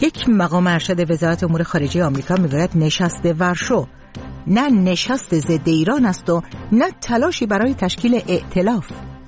یک مقام ارشد وزارت امور خارجه آمریکا میگوید نشست ورشو نه نشست ضد ایران است و نه تلاشی برای تشکیل ائتلاف.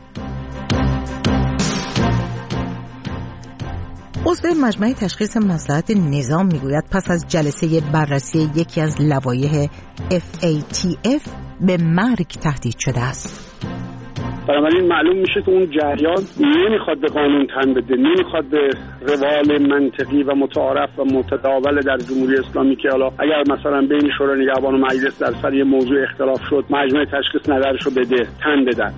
عضو مجمع تشخیص مصلحت نظام میگوید پس از جلسه بررسی یکی از لوایح FATF به مرگ تهدید شده است. بنابراین معلوم میشه که اون جریان نمیخواد به قانون تن بده، نمیخواد به روال منطقی و متعارف و متداول در جمهوری اسلامی که حالا اگر مثلا بین شورای نگهبان و مجلس در سر یه موضوع اختلاف شد مجمع تشخیص نظرشو بده، تن بدن.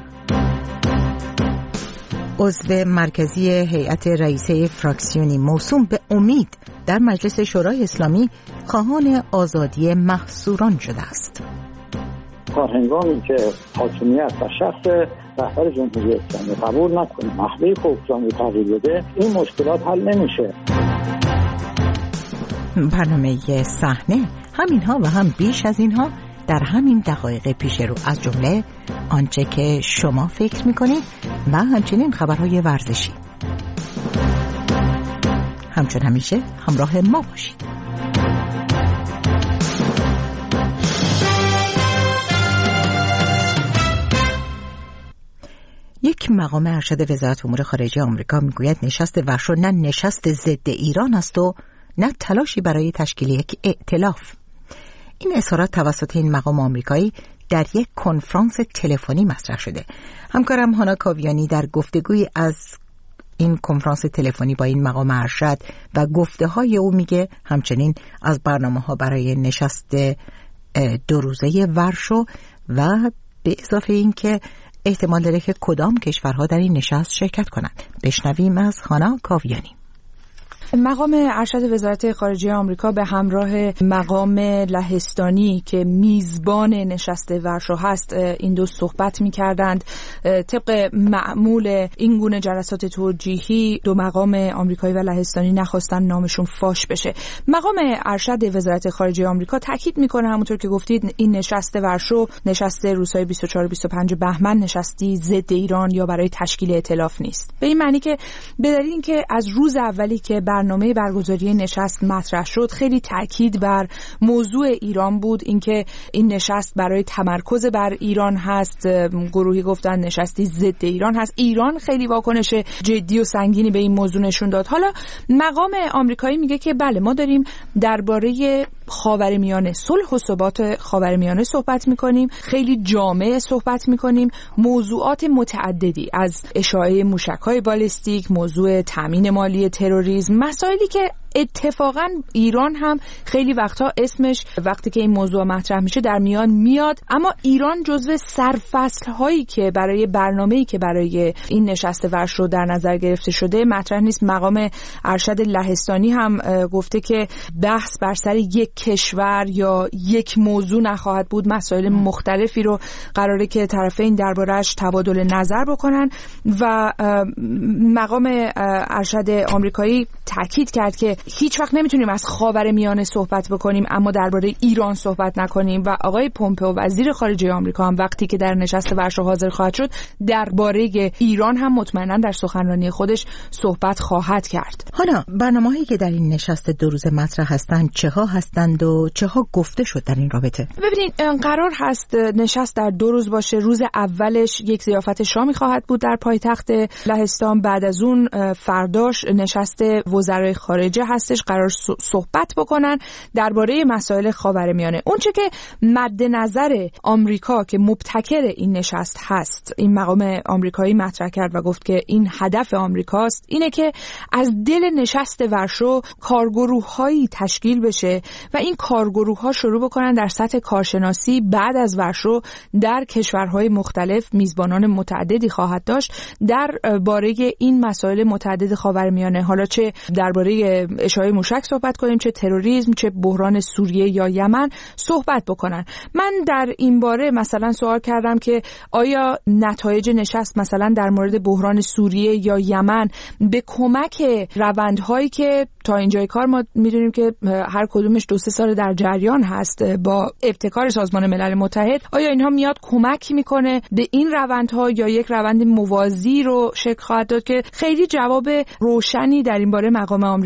عضو مرکزی هیئت رئیسه فراکسیونی موسوم به امید در مجلس شورای اسلامی خواهان آزادی محصوران شده است. هنگامی که حاکمیت و شخص رهبر جمهوری اسلامی قبول نکنه محوی حکم تغییر بده، این مشکلات حل نمیشه. برنامه صحنه همینها و هم بیش از اینها در همین دقایق پیش رو، از جمله آنچه که شما فکر میکنید و همچنین خبرهای ورزشی. همچون همیشه همراه ما باشید. یک مقام ارشد وزارت امور خارجه آمریکا میگوید نشست ورشو نه نشست ضد ایران است و نه تلاشی برای تشکیل یک ائتلاف. این اظهارات توسط این مقام آمریکایی در یک کنفرانس تلفنی مطرح شده. همکارم هانا کاویانی در گفتگوی از این کنفرانس تلفنی با این مقام ارشد و گفته‌های او میگه همچنین از برنامه‌ها برای نشست 2 روزه ورشو و به اضافه این که احتمال داره که کدام کشورها در این نشست شرکت کنند. بشنویم از هانا کاویانی. مقام ارشد وزارت خارجه آمریکا به همراه مقام لهستانی که میزبان نشست ورشو هست این دو صحبت می‌کردند. طبق معمول این گونه جلسات توجیهی دو مقام آمریکایی و لهستانی نخواستن نامشون فاش بشه. مقام ارشد وزارت خارجه آمریکا تاکید می‌کنه همونطور که گفتید این نشست ورشو نشست روزهای 24 و 25 بهمن نشستی ضد ایران یا برای تشکیل ائتلاف نیست. به این معنی که به دلیل اینکه از روز اولی که برنامه برگزاری نشست مطرح شد خیلی تاکید بر موضوع ایران بود، اینکه این نشست برای تمرکز بر ایران هست. گروهی گفتن نشستی ضد ایران هست. ایران خیلی واکنش جدی و سنگینی به این موضوع نشون داد. حالا مقام آمریکایی میگه که بله ما داریم درباره خاورمیانه، صلح و ثبات خاورمیانه صحبت میکنیم، خیلی جامع صحبت میکنیم، موضوعات متعددی از اشاعه موشک‌های بالستیک، موضوع تامین مالی تروریسم، مسائلی که اتفاقا ایران هم خیلی وقتا اسمش وقتی که این موضوع مطرح میشه در میان میاد، اما ایران جزو سرفصل هایی که برای برنامه‌ای که برای این نشست ورشو در نظر گرفته شده مطرح نیست. مقام ارشد لهستانی هم گفته که بحث بر سر یک کشور یا یک موضوع نخواهد بود، مسائل مختلفی رو قراره که طرفین درباره‌اش تبادل نظر بکنن و مقام ارشد آمریکایی تاکید کرد که هیچ وقت نمیتونیم از خاورمیانه صحبت بکنیم اما درباره ایران صحبت نکنیم و آقای پومپئو وزیر خارجه آمریکا هم وقتی که در نشست ورشو حاضر خواهد شد درباره ایران هم مطمئنا در سخنرانی خودش صحبت خواهد کرد. حالا برنامه‌هایی که در این نشست 2 روزه مطرح هستند چها هستند و چها گفته شد در این رابطه؟ ببینید قرار هست نشست در 2 روز باشه. روز اولش یک ضیافت شامی خواهد بود در پایتخت لهستان، بعد از اون فرداش نشست وزرای خارجه هستش، قرار صحبت بکنن درباره مسائل خاورمیانه. اون چه که مد نظر آمریکا که مبتکر این نشست هست، این مقام آمریکایی مطرح کرد و گفت که این هدف آمریکاست، اینه که از دل نشست ورشو کارگروه‌هایی تشکیل بشه و این کارگروه‌ها شروع بکنن در سطح کارشناسی بعد از ورشو در کشورهای مختلف. میزبانان متعددی خواهد داشت درباره این مسائل متعدد خاورمیانه، حالا چه درباره اشاعه موشک صحبت کنیم، چه تروریسم، چه بحران سوریه یا یمن صحبت بکنن. من در این باره مثلا سوال کردم که آیا نتایج نشست مثلا در مورد بحران سوریه یا یمن به کمک روندهایی که تا اینجای کار ما میدونیم که هر کدومش 2-3 سال در جریان هست با ابتکار سازمان ملل متحد، آیا اینها میاد کمک میکنه به این روندها یا یک روند موازی رو شکل خواهد داد؟ که خیلی جواب روشنی در این باره مقام آمریکایی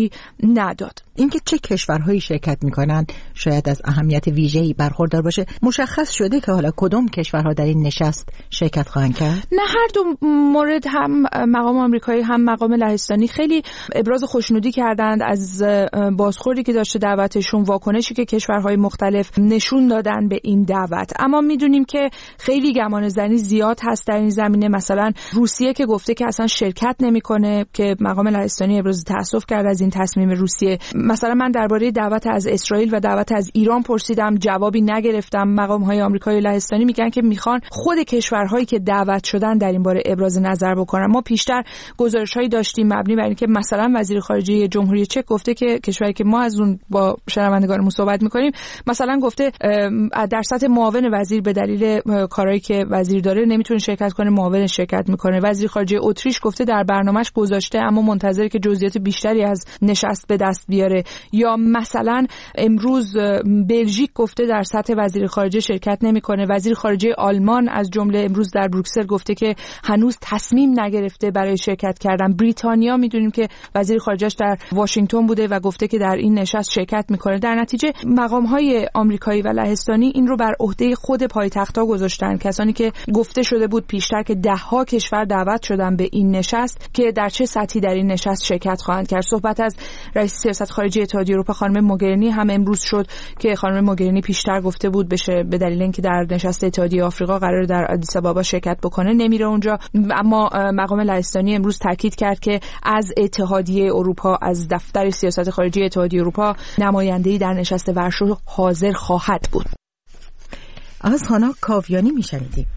ترجیح نداد. اینکه چه کشورهایی شرکت میکنن شاید از اهمیت ویژه‌ای برخوردار باشه. مشخص شده که حالا کدوم کشورها در این نشست شرکت خواهند کرد؟ نه، هر دو مورد، هم مقام آمریکایی هم مقام لهستانی، خیلی ابراز خوشنودی کردند از بازخوردی که داشته دعوتشون، واکنشی که کشورهای مختلف نشون دادن به این دعوت. اما میدونیم که خیلی گمان زنی زیاد هست در این زمینه. مثلا روسیه که گفته که اصلا شرکت نمیکنه، که مقام لهستانی ابراز تأسف کرد از این تصمیم روسیه. مثلا من درباره دعوت از اسرائیل و دعوت از ایران پرسیدم، جوابی نگرفتم. مقام‌های آمریکایی و لهستانی میگن که میخوان خود کشورهایی که دعوت شدن در این باره ابراز نظر بکنن. ما پیشتر گزارش‌هایی داشتیم مبنی بر اینکه مثلا وزیر خارجه جمهوری چک گفته که کشوری که ما از اون با شنوندگانمون صحبت می‌کنیم، مثلا گفته در سطح معاون وزیر به دلیل کارهایی که وزیر داره نمیتونه شرکت کنه، معاون شرکت میکنه. وزیر خارجه اتریش گفته در برنامه‌اش گذاشته اما منتظره که جزئیات بیشتری از نشست به دست بیاره. یا مثلا امروز بلژیک گفته در سطح وزیر خارجه شرکت نمیکنه. وزیر خارجه آلمان از جمله امروز در بروکسل گفته که هنوز تصمیم نگرفته برای شرکت کردن. بریتانیا میدونیم که وزیر خارجه‌اش در واشنگتن بوده و گفته که در این نشست شرکت میکنه. در نتیجه مقام‌های آمریکایی و لهستانی این رو بر عهده خود پایتخت‌ها گذاشتن. کسانی که گفته شده بود پیشتر که 10 کشور دعوت شدن به این نشست که در چه سطحی در این نشست شرکت خواهند کرد. صحبت از رئیس سیاست خارجی اتحادیه اروپا خانم موگرینی هم امروز شد که خانم موگرینی پیشتر گفته بود بشه به دلیل اینکه در نشست اتحادیه آفریقا قرار در آدیس آبابا شرکت بکنه نمیره اونجا. اما مقام لهستانی امروز تاکید کرد که از اتحادیه اروپا، از دفتر سیاست خارجی اتحادیه اروپا نماینده‌ای در نشست ورشو حاضر خواهد بود. از هانا کاویانی میشنیدیم.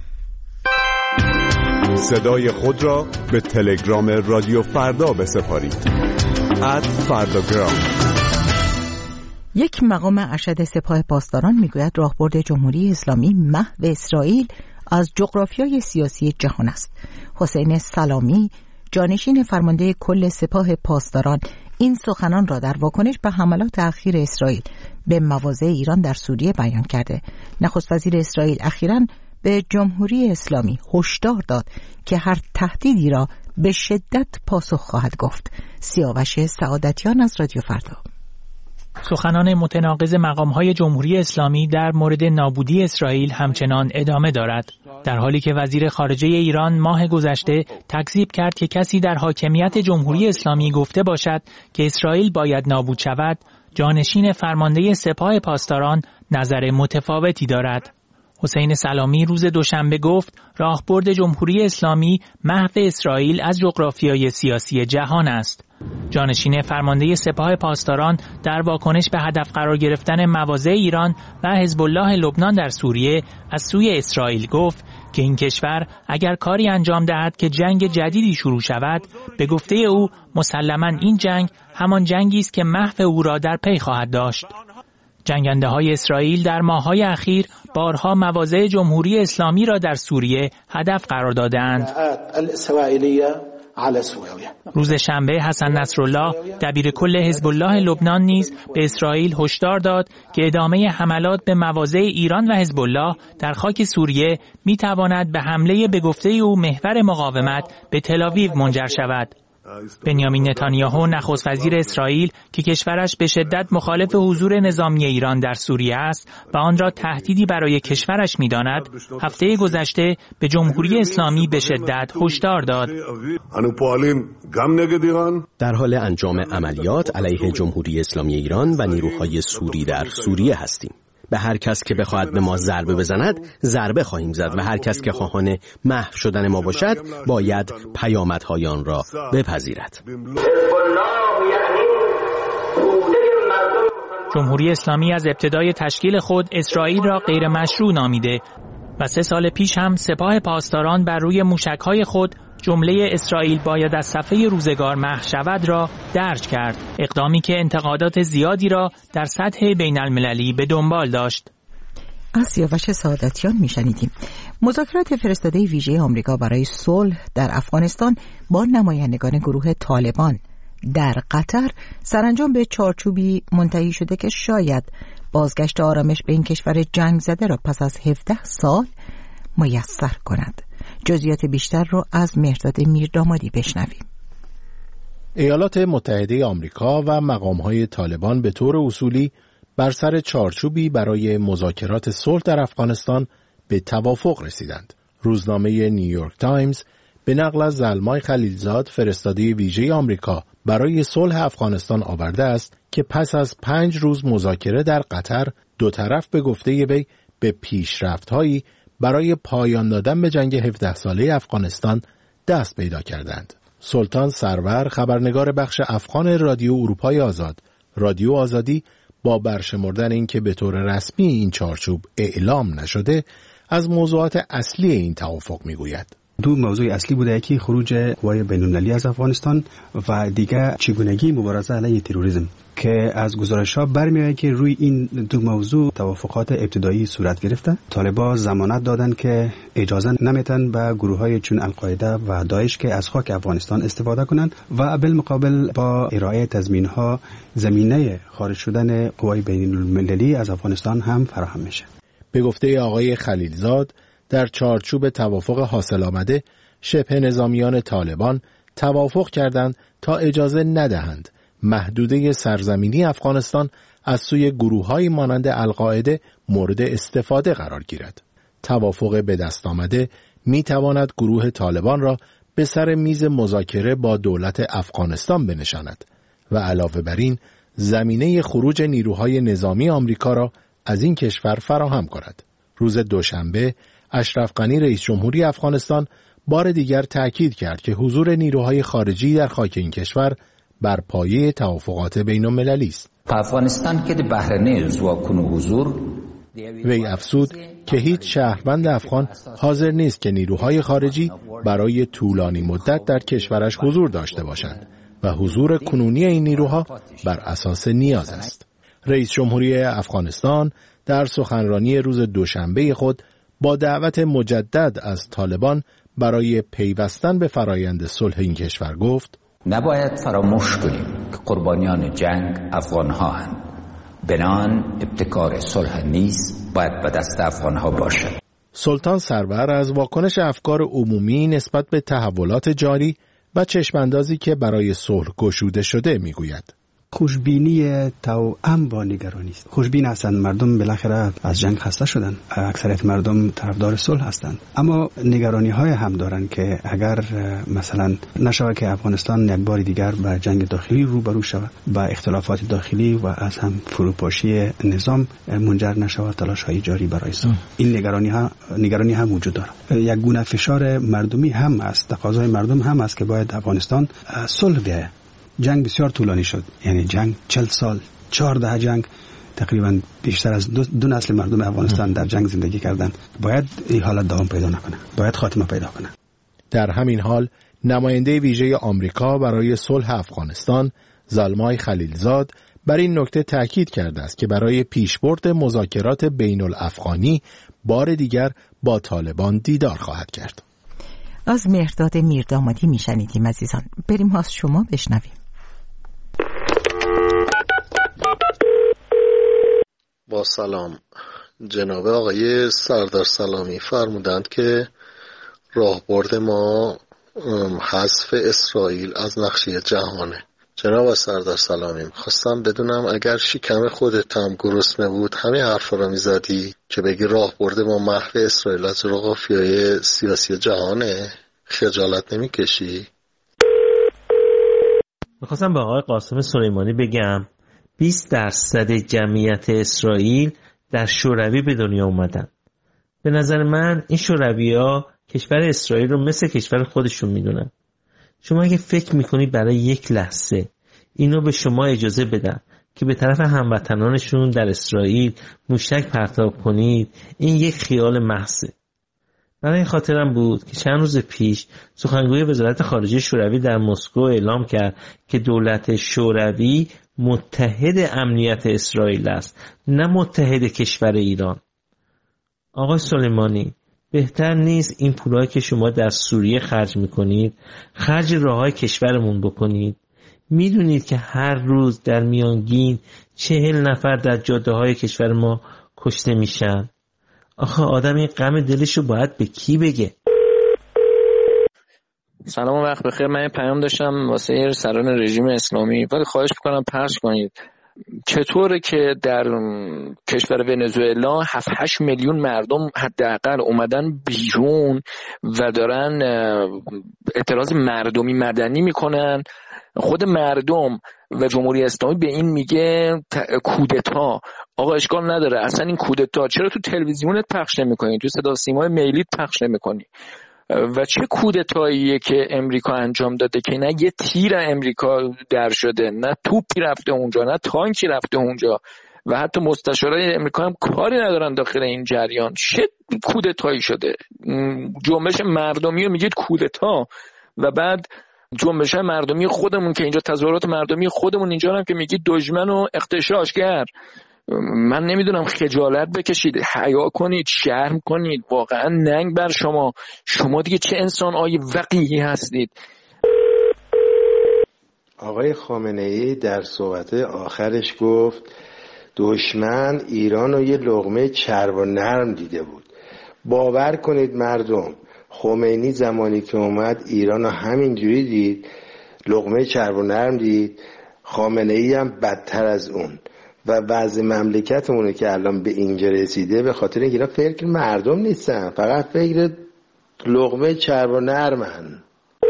صدای خود را به تلگرام رادیو فردا بسپارید. @فرداگرام. یک مقام ارشد سپاه پاسداران میگوید راهبرد جمهوری اسلامی محو اسرائیل از جغرافیای سیاسی جهان است. حسین سلامی، جانشین فرمانده کل سپاه پاسداران، این سخنان را در واکنش به حملات اخیر اسرائیل به مواضع ایران در سوریه بیان کرده. نخست وزیر اسرائیل اخیراً به جمهوری اسلامی هشدار داد که هر تهدیدی را به شدت پاسخ خواهد گفت. سیاوش سعادتیان از رادیو فردا. سخنان متناقض مقام‌های جمهوری اسلامی در مورد نابودی اسرائیل همچنان ادامه دارد، در حالی که وزیر خارجه ایران ماه گذشته تکذیب کرد که کسی در حاکمیت جمهوری اسلامی گفته باشد که اسرائیل باید نابود شود. جانشین فرمانده سپاه پاسداران نظر متفاوتی دارد. حسین سلامی روز دوشنبه گفت راهبرد جمهوری اسلامی محو اسرائیل از جغرافیای سیاسی جهان است. جانشین فرمانده سپاه پاسداران در واکنش به هدف قرار گرفتن مواضع ایران و حزب الله لبنان در سوریه از سوی اسرائیل گفت که این کشور اگر کاری انجام دهد که جنگ جدیدی شروع شود، به گفته او مسلماً این جنگ همان جنگی است که محو او را در پی خواهد داشت. جنگنده‌های اسرائیل در ماه‌های اخیر بارها مواضع جمهوری اسلامی را در سوریه هدف قرار داده‌اند. روز شنبه حسن نصرالله دبیر کل حزب الله لبنان نیز به اسرائیل هشدار داد که ادامه حملات به مواضع ایران و حزب الله در خاک سوریه می‌تواند به حمله به گفته او محور مقاومت به تل‌آویو منجر شود. بنیامین نتانیاهو نخست وزیر اسرائیل که کشورش به شدت مخالف حضور نظامی ایران در سوریه است و آن را تهدیدی برای کشورش می‌داند، هفته گذشته به جمهوری اسلامی به شدت هشدار داد. در حال انجام عملیات علیه جمهوری اسلامی ایران و نیروهای سوری در سوریه هستیم. به هر کس که بخواهد به ما ضربه بزند ضربه خواهیم زد و هر کس که خواهان محو شدن ما باشد باید پیامدهای آن را بپذیرد. جمهوری اسلامی از ابتدای تشکیل خود اسرائیل را غیر مشروع نامیده و 3 سال پیش هم سپاه پاسداران بر روی موشک‌های خود جمله اسرائیل باید از صفحه روزگار محو شود را درج کرد، اقدامی که انتقادات زیادی را در سطح بین المللی به دنبال داشت. از سیاوش سعادتیان میشنیدیم. مذاکرات فرستاده ویژه آمریکا برای صلح در افغانستان با نمایندگان گروه طالبان در قطر سرانجام به چارچوبی منتهی شده که شاید بازگشت آرامش به این کشور جنگ زده را پس از 17 سال میسر کند. جزئیات بیشتر رو از مهرداد میردامادی بشنویم. ایالات متحده آمریکا و مقام‌های طالبان به طور اصولی بر سر چارچوبی برای مذاکرات صلح در افغانستان به توافق رسیدند. روزنامه نیویورک تایمز به نقل از زلمای خلیلزاد فرستاده ویژه آمریکا برای صلح افغانستان آورده است که پس از 5 روز مذاکره در قطر دو طرف به گفته وی به پیشرفت‌هایی برای پایان دادن به جنگ 17 ساله افغانستان دست پیدا کردند. سلطان سرور خبرنگار بخش افغان رادیو اروپای آزاد رادیو آزادی با برشمردن اینکه به طور رسمی این چارچوب اعلام نشده از موضوعات اصلی این توافق میگوید. دو موضوع اصلی بوده، یکی خروج قوای بین‌المللی از افغانستان و دیگر چگونگی مبارزه علیه تروریسم که از گزارش‌ها برمی‌آید که روی این دو موضوع توافقات ابتدایی صورت گرفته. طالبان ضمانت دادند که اجازه نمیتن به گروه‌های چون القاعده و داعش که از خاک افغانستان استفاده کنند و بالمقابل با ارائه تضمین‌ها زمینه خارج شدن قوای بین‌المللی از افغانستان هم فراهم میشه. به گفته آقای خلیلزاد در چارچوب توافق حاصل آمده شبه نظامیان طالبان توافق کردند تا اجازه ندهند محدوده سرزمینی افغانستان از سوی گروه‌های مانند القاعده مورد استفاده قرار گیرد. توافق به دست آمده می‌تواند گروه طالبان را به سر میز مذاکره با دولت افغانستان بنشاند و علاوه بر این زمینه خروج نیروهای نظامی آمریکا را از این کشور فراهم کند. روز دوشنبه اشرف غنی رئیس جمهوری افغانستان بار دیگر تأکید کرد که حضور نیروهای خارجی در خاک این کشور بر پایه توافقات بین‌المللی است. افغانستان که بهرنه زواکن حضور وی افزود که هیچ شهروند افغان حاضر نیست که نیروهای خارجی برای طولانی مدت در کشورش حضور داشته باشند و حضور کنونی این نیروها بر اساس نیاز است. رئیس جمهوری افغانستان در سخنرانی روز دوشنبه خود با دعوت مجدد از طالبان برای پیوستن به فرایند صلح این کشور گفت: نباید فراموش کنیم که قربانیان جنگ افغان‌ها هستند. بنان ابتکار صلح نیز باید به دست افغان‌ها باشد. سلطان سرور از واکنش افکار عمومی نسبت به تحولات جاری و چشماندازی که برای صلح گشوده شده میگوید: خوشبینی توأم با نگرانی است. خوشبین هستند، مردم بالاخره از جنگ خسته شدن، اکثریت مردم طرفدار صلح هستند، اما نگرانی های هم دارند که اگر مثلا نشود که افغانستان یک بار دیگر به جنگ داخلی روبرو شود، با اختلافات داخلی و از هم فروپاشی نظام منجر نشود تلاش های جاری برای صلح. این نگرانی هم وجود دارد. یک گونه فشار مردمی هم است، تقاضای مردم هم است که باید افغانستان صلح بیاید. جنگ بسیار طولانی شد، یعنی جنگ 40 سال، 14 جنگ، تقریبا بیشتر از دو نسل مردم افغانستان در جنگ زندگی کردند. باید این حالت دوام پیدا نکنه، باید خاتمه پیدا کنه. در همین حال نماینده ویژه آمریکا برای صلح افغانستان زلمای خلیلزاد بر این نکته تاکید کرده است که برای پیشبرد مذاکرات بین الافغانی بار دیگر با طالبان دیدار خواهد کرد. از مهرداد میردامادی میشنیدیم عزیزان. بریم از شما بشنویم. با سلام، جناب آقای سردار سلامی فرمودند که راهبرد ما حذف اسرائیل از نقشه جهانه. جناب سردار سلامی، خواستم بدونم اگر شکم خودت هم گرسنه بود همین حرفا رو میزدی که بگی راهبرد ما محو اسرائیل از جغرافیای سیاسی جهانه، خجالت نمیکشی؟ میخواستم به آقای قاسم سلیمانی بگم 20% جمعیت اسرائیل در شوروی به دنیا اومدن. به نظر من این شوروی‌ها کشور اسرائیل رو مثل کشور خودشون میدونن. شما اگه فکر میکنی برای یک لحظه اینو به شما اجازه بدن که به طرف هموطنانشون در اسرائیل موشک پرتاب کنید، این یک خیال محضه. برای این خاطرم بود که چند روز پیش سخنگوی وزارت خارجه شوروی در مسکو اعلام کرد که دولت شوروی متحد امنیت اسرائیل است، نه متحد کشور ایران. آقای سلیمانی، بهتر نیست این پولایی که شما در سوریه خرج میکنید خرج راههای کشورمون بکنید؟ میدونید که هر روز در میانگین 40 نفر در جاده های کشور ما کشته میشن. آخه آدم این غم دلشو باید به کی بگه؟ سلام و وقت بخیر. من پیام داشتم واسه سران رژیم اسلامی، ولی خواهش میکنم پخش کنید. چطوره که در کشور ونزوئلا 7-8 میلیون مردم حداقل اومدن بیرون و دارن اعتراض مردمی مدنی میکنن؟ خود مردم و جمهوری اسلامی به این میگه کودتا. آقا اشکال نداره، اصلا این کودتا چرا تو تلویزیونت پخش نمیکنی، تو صدا سیمای میلیت پخش نمیکنی؟ و چه کودتاییه که امریکا انجام داده که نه یه تیر امریکا در شده، نه توپی رفته اونجا، نه تانکی رفته اونجا و حتی مستشارای امریکا هم کاری ندارن داخل این جریان. چه کودتایی شده؟ جنبش مردمی رو میگید کودتا و بعد جنبش مردمی خودمون که اینجا تظاهرات مردمی خودمون اینجا هم که میگید دشمن و اغتشاشگر. من نمیدونم، خجالت بکشید، حیا کنید، شرم کنید، واقعا ننگ بر شما دیگه چه انسان وقیحی هستید. آقای خامنه‌ای در صحبت آخرش گفت دشمن ایران رو یه لقمه چرب و نرم دیده بود. باور کنید مردم، خمینی زمانی که اومد ایران رو همینجوری دید، لقمه چرب و نرم دید. خامنه‌ای هم بدتر از اون. و وضع مملکتمونه که الان به اینجا رسیده به خاطر اینکه اینا فکر مردم نیستن، فقط فکر لقمه چرب و نرمن.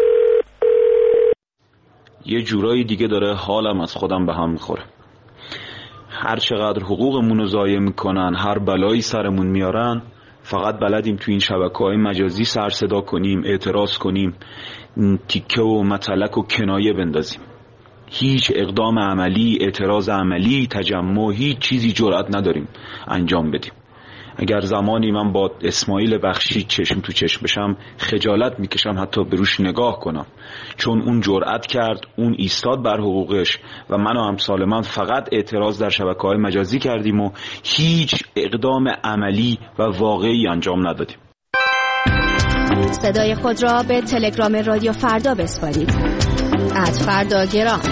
یه جورایی دیگه داره حالم از خودم به هم میخوره. هر چقدر حقوقمون رو ضایع میکنن، هر بلایی سرمون میارن، فقط بلدیم تو این شبکه‌های مجازی سر صدا کنیم، اعتراض کنیم، تیکه و متلک و کنایه بندازیم. هیچ اقدام عملی، اعتراض عملی، تجمع، هیچ چیزی جرأت نداریم انجام بدیم. اگر زمانی من با اسماعیل بخشی چشم تو چشم بشم، خجالت میکشم حتی به روش نگاه کنم، چون اون جرأت کرد، اون ایستاد بر حقوقش و من و امثال من فقط اعتراض در شبکه‌های مجازی کردیم و هیچ اقدام عملی و واقعی انجام ندادیم. صدای خود را به تلگرام رادیو فردا بسپارید. @فرداگرام.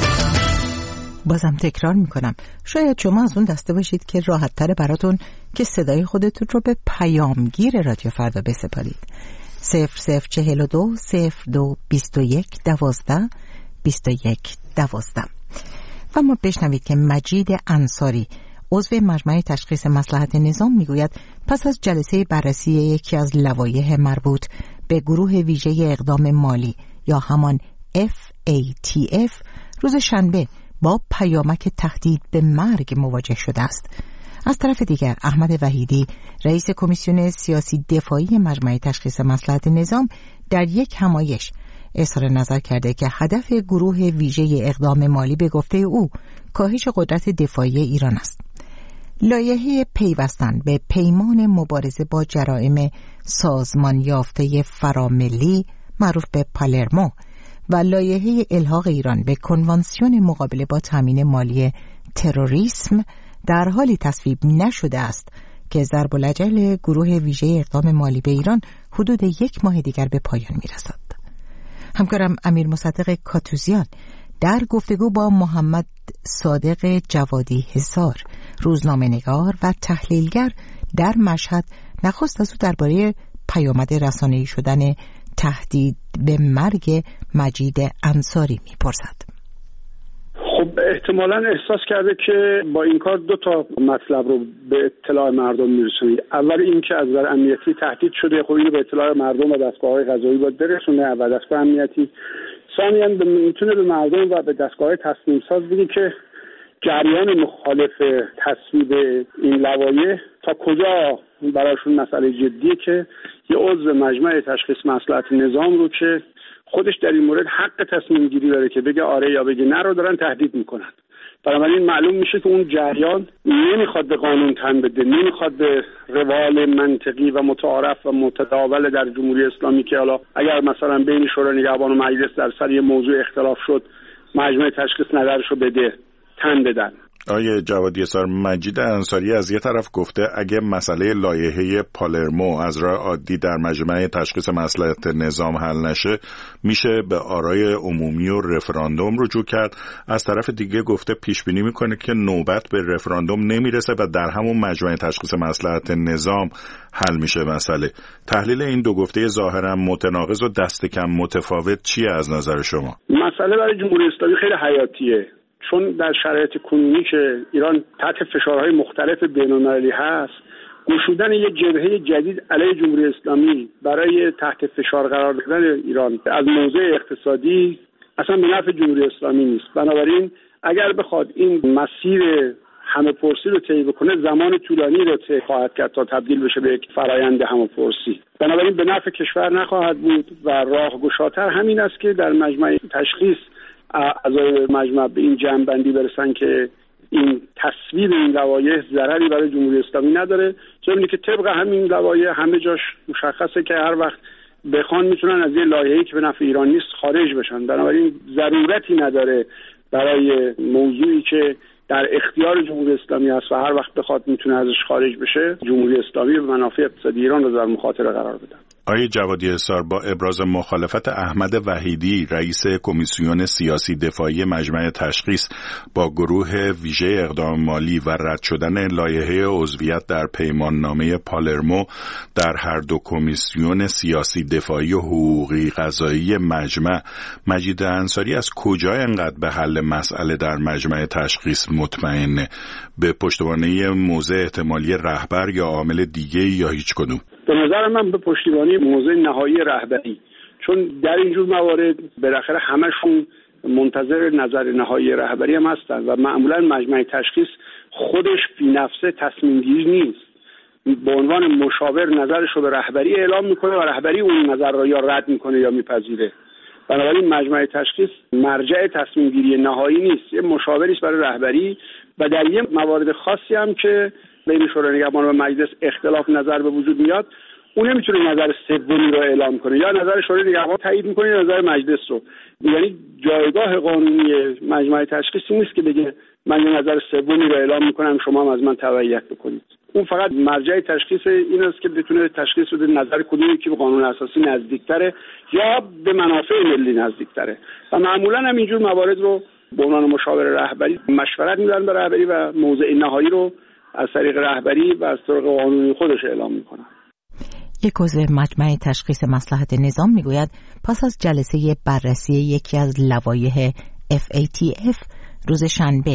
بازم تکرار میکنم، شاید شما از اون دسته باشید که راحت تره براتون که صدای خودتون رو به پیامگیر رادیو فردا بسپارید. 0042 02 21 12 21 12. و ما بشنوید که مجید انصاری، عضو مجمع تشخیص مصلحت نظام، میگوید پس از جلسه بررسی یکی از لوایح مربوط به گروه ویژه اقدام مالی یا همان FATF روز شنبه با پیامک تهدید به مرگ مواجه شده است. از طرف دیگر احمد وحیدی، رئیس کمیسیون سیاسی دفاعی مجمع تشخیص مصلحت نظام، در یک همایش اظهار نظر کرده که هدف گروه ویژه اقدام مالی به گفته او کاهش قدرت دفاعی ایران است. لایحه پیوستن به پیمان مبارزه با جرائم سازمان یافته فراملی معروف به پالرمو و لایحه الحاق ایران به کنوانسیون مقابله با تامین مالی تروریسم در حالی تصویب نشده است که ضرب الاجل گروه ویژه اقدام مالی به ایران حدود 1 ماه دیگر به پایان می‌رسد. همکارم امیر مصدق کاتوزیان در گفتگو با محمد صادق جوادی حصار، روزنامه‌نگار و تحلیلگر در مشهد، نخست از او درباره پیامد رسانه‌ای شدن تهدید به مرگ مجید انصاری میپرسد. خب احتمالاً احساس کرده که با این کار 2 تا مطلب رو به اطلاع مردم میرسونه. اول این که از نظر امنیتی تهدید شده، خب اینو به اطلاع مردم و دستگاه‌های قضایی باید برسونه و دستگاه امنیتی. ثانیاً میتونه به مردم و به دستگاه‌های تصمیم ساز بگه که جریان مخالف تصویب این لوایح تا کجا براشون مسئله جدیه که یه عضو مجمع تشخیص مصلحت نظام رو که خودش در این مورد حق تصمیم گیری داره که بگه آره یا بگه نه رو دارن تهدید میکنن. بنابراین معلوم میشه که اون جریان نمیخواد به قانون تن بده، نمیخواد به روال منطقی و متعارف و متداول در جمهوری اسلامی که حالا اگر مثلا بین شورای نگهبان و مجلس در سر یه موضوع اختلاف شد، مجمع تشخیص نظرشو بده، تن بدن. آقای جوادی اسار، مجید انصاری از یه طرف گفته اگه مسئله لایحه پالرمو از راه عادی در مجمع تشخیص مصلحت نظام حل نشه میشه به آرای عمومی و رفراندوم رجوع کرد. از طرف دیگه گفته پیش بینی میکنه که نوبت به رفراندوم نمیرسه و در همون مجمع تشخیص مصلحت نظام حل میشه مسئله. تحلیل این دو گفته ظاهرا متناقض و دست کم متفاوت چیه از نظر شما؟ مسئله برای جمهوری اسلامی خیلی حیاتیه، چون در شرایط کنونی که ایران تحت فشارهای مختلف بین‌المللی هست، گشودن یک جبهه جدید علیه جمهوری اسلامی برای تحت فشار قرار دادن ایران از موضع اقتصادی اصلا به نفع جمهوری اسلامی نیست. بنابراین اگر بخواد این مسیر همه پرسی رو طی بکنه، زمان طولانی رو طی خواهد کرد تا تبدیل بشه به یک فرایند همه پرسی. بنابراین به نفع کشور نخواهد بود و راهگشاتر همین است که در مجمع تشخیص اعضای مجمع به این جمع‌بندی برسن که این تصویب این لوایح ضرری برای جمهوری اسلامی نداره، چون که طبق همین لوایح همه جاش مشخصه که هر وقت بخوان میتونن از یه لایحه‌ای که به نفع ایران نیست خارج بشن. بنابراین ضرورتی نداره برای موضوعی که در اختیار جمهوری اسلامی است و هر وقت بخواد میتونه ازش خارج بشه، جمهوری اسلامی به منافع اقتصادی ایران رو در مخاطره قرار بده. آقای جوادی اسار، با ابراز مخالفت احمد وحیدی رئیس کمیسیون سیاسی دفاعی مجمع تشخیص با گروه ویژه اقدام مالی و رد شدن لایحه عضویت در پیماننامه پالرمو در هر دو کمیسیون سیاسی دفاعی و حقوقی قضایی مجمع، مجید انصاری از کجا انقدر به حل مسئله در مجمع تشخیص مطمئنه؟ به پشتوانه موضع احتمالی رهبر یا عامل دیگه یا هیچ کدوم؟ به نظر من به پشتیبانی موضع نهایی رهبری، چون در اینجور موارد بالاخره همشون منتظر نظر نهایی رهبری هم هستن و معمولا مجمع تشخیص خودش فی نفسه تصمیم گیر نیست، به عنوان مشاور نظرش رو به رهبری اعلام میکنه و رهبری اون نظر رو یا رد میکنه یا میپذیره. بنابراین مجمع تشخیص مرجع تصمیم گیری نهایی نیست، یه مشاوری است برای رهبری و در یه موارد خاصی هم که بین شورای نگهبان و مجلس اختلاف نظر به وجود میاد، اون نمیتونه نظر سومی رو اعلام کنه، یا نظر شورای نگهبان تایید میکنه یا نظر مجلس رو. یعنی جایگاه قانونی مجمع تشخیصی نیست که بگه من یه نظر سومی رو اعلام میکنم شما هم از من تبعیت بکنید. اون فقط مرجع تشخیص این است که بتونه تشخیص بده نظر کدومی که به قانون اساسی نزدیکتره یا به منافع ملی نزدیکتره و معمولا هم اینجور موارد رو به عنوان مشاور رهبری مشورت میدن به رهبری و موضع نهایی رو از طریق رهبری و از طریق قانونی خودش اعلام میکنن. یک عضو مجمع تشخیص مصلحت نظام میگوید پس از جلسه بررسی یکی از لوایح FATF روز شنبه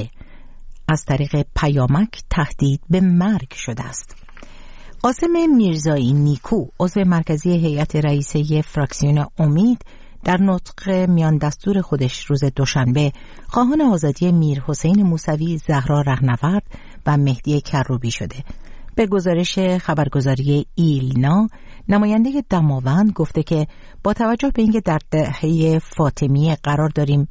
از طریق پیامک تهدید به مرگ شده است. قاسم میرزایی نیکو عضو مرکزی هیئت رئیسه فراکسیون امید در نطق میان دستور خودش روز دوشنبه خواهان آزادی میر حسین موسوی، زهرا رهنورد و مهدی کروبی شده. به گزارش خبرگزاری ایلنا، نماینده دماوند گفته که با توجه به اینکه در دهه فاطمیه قرار داریم،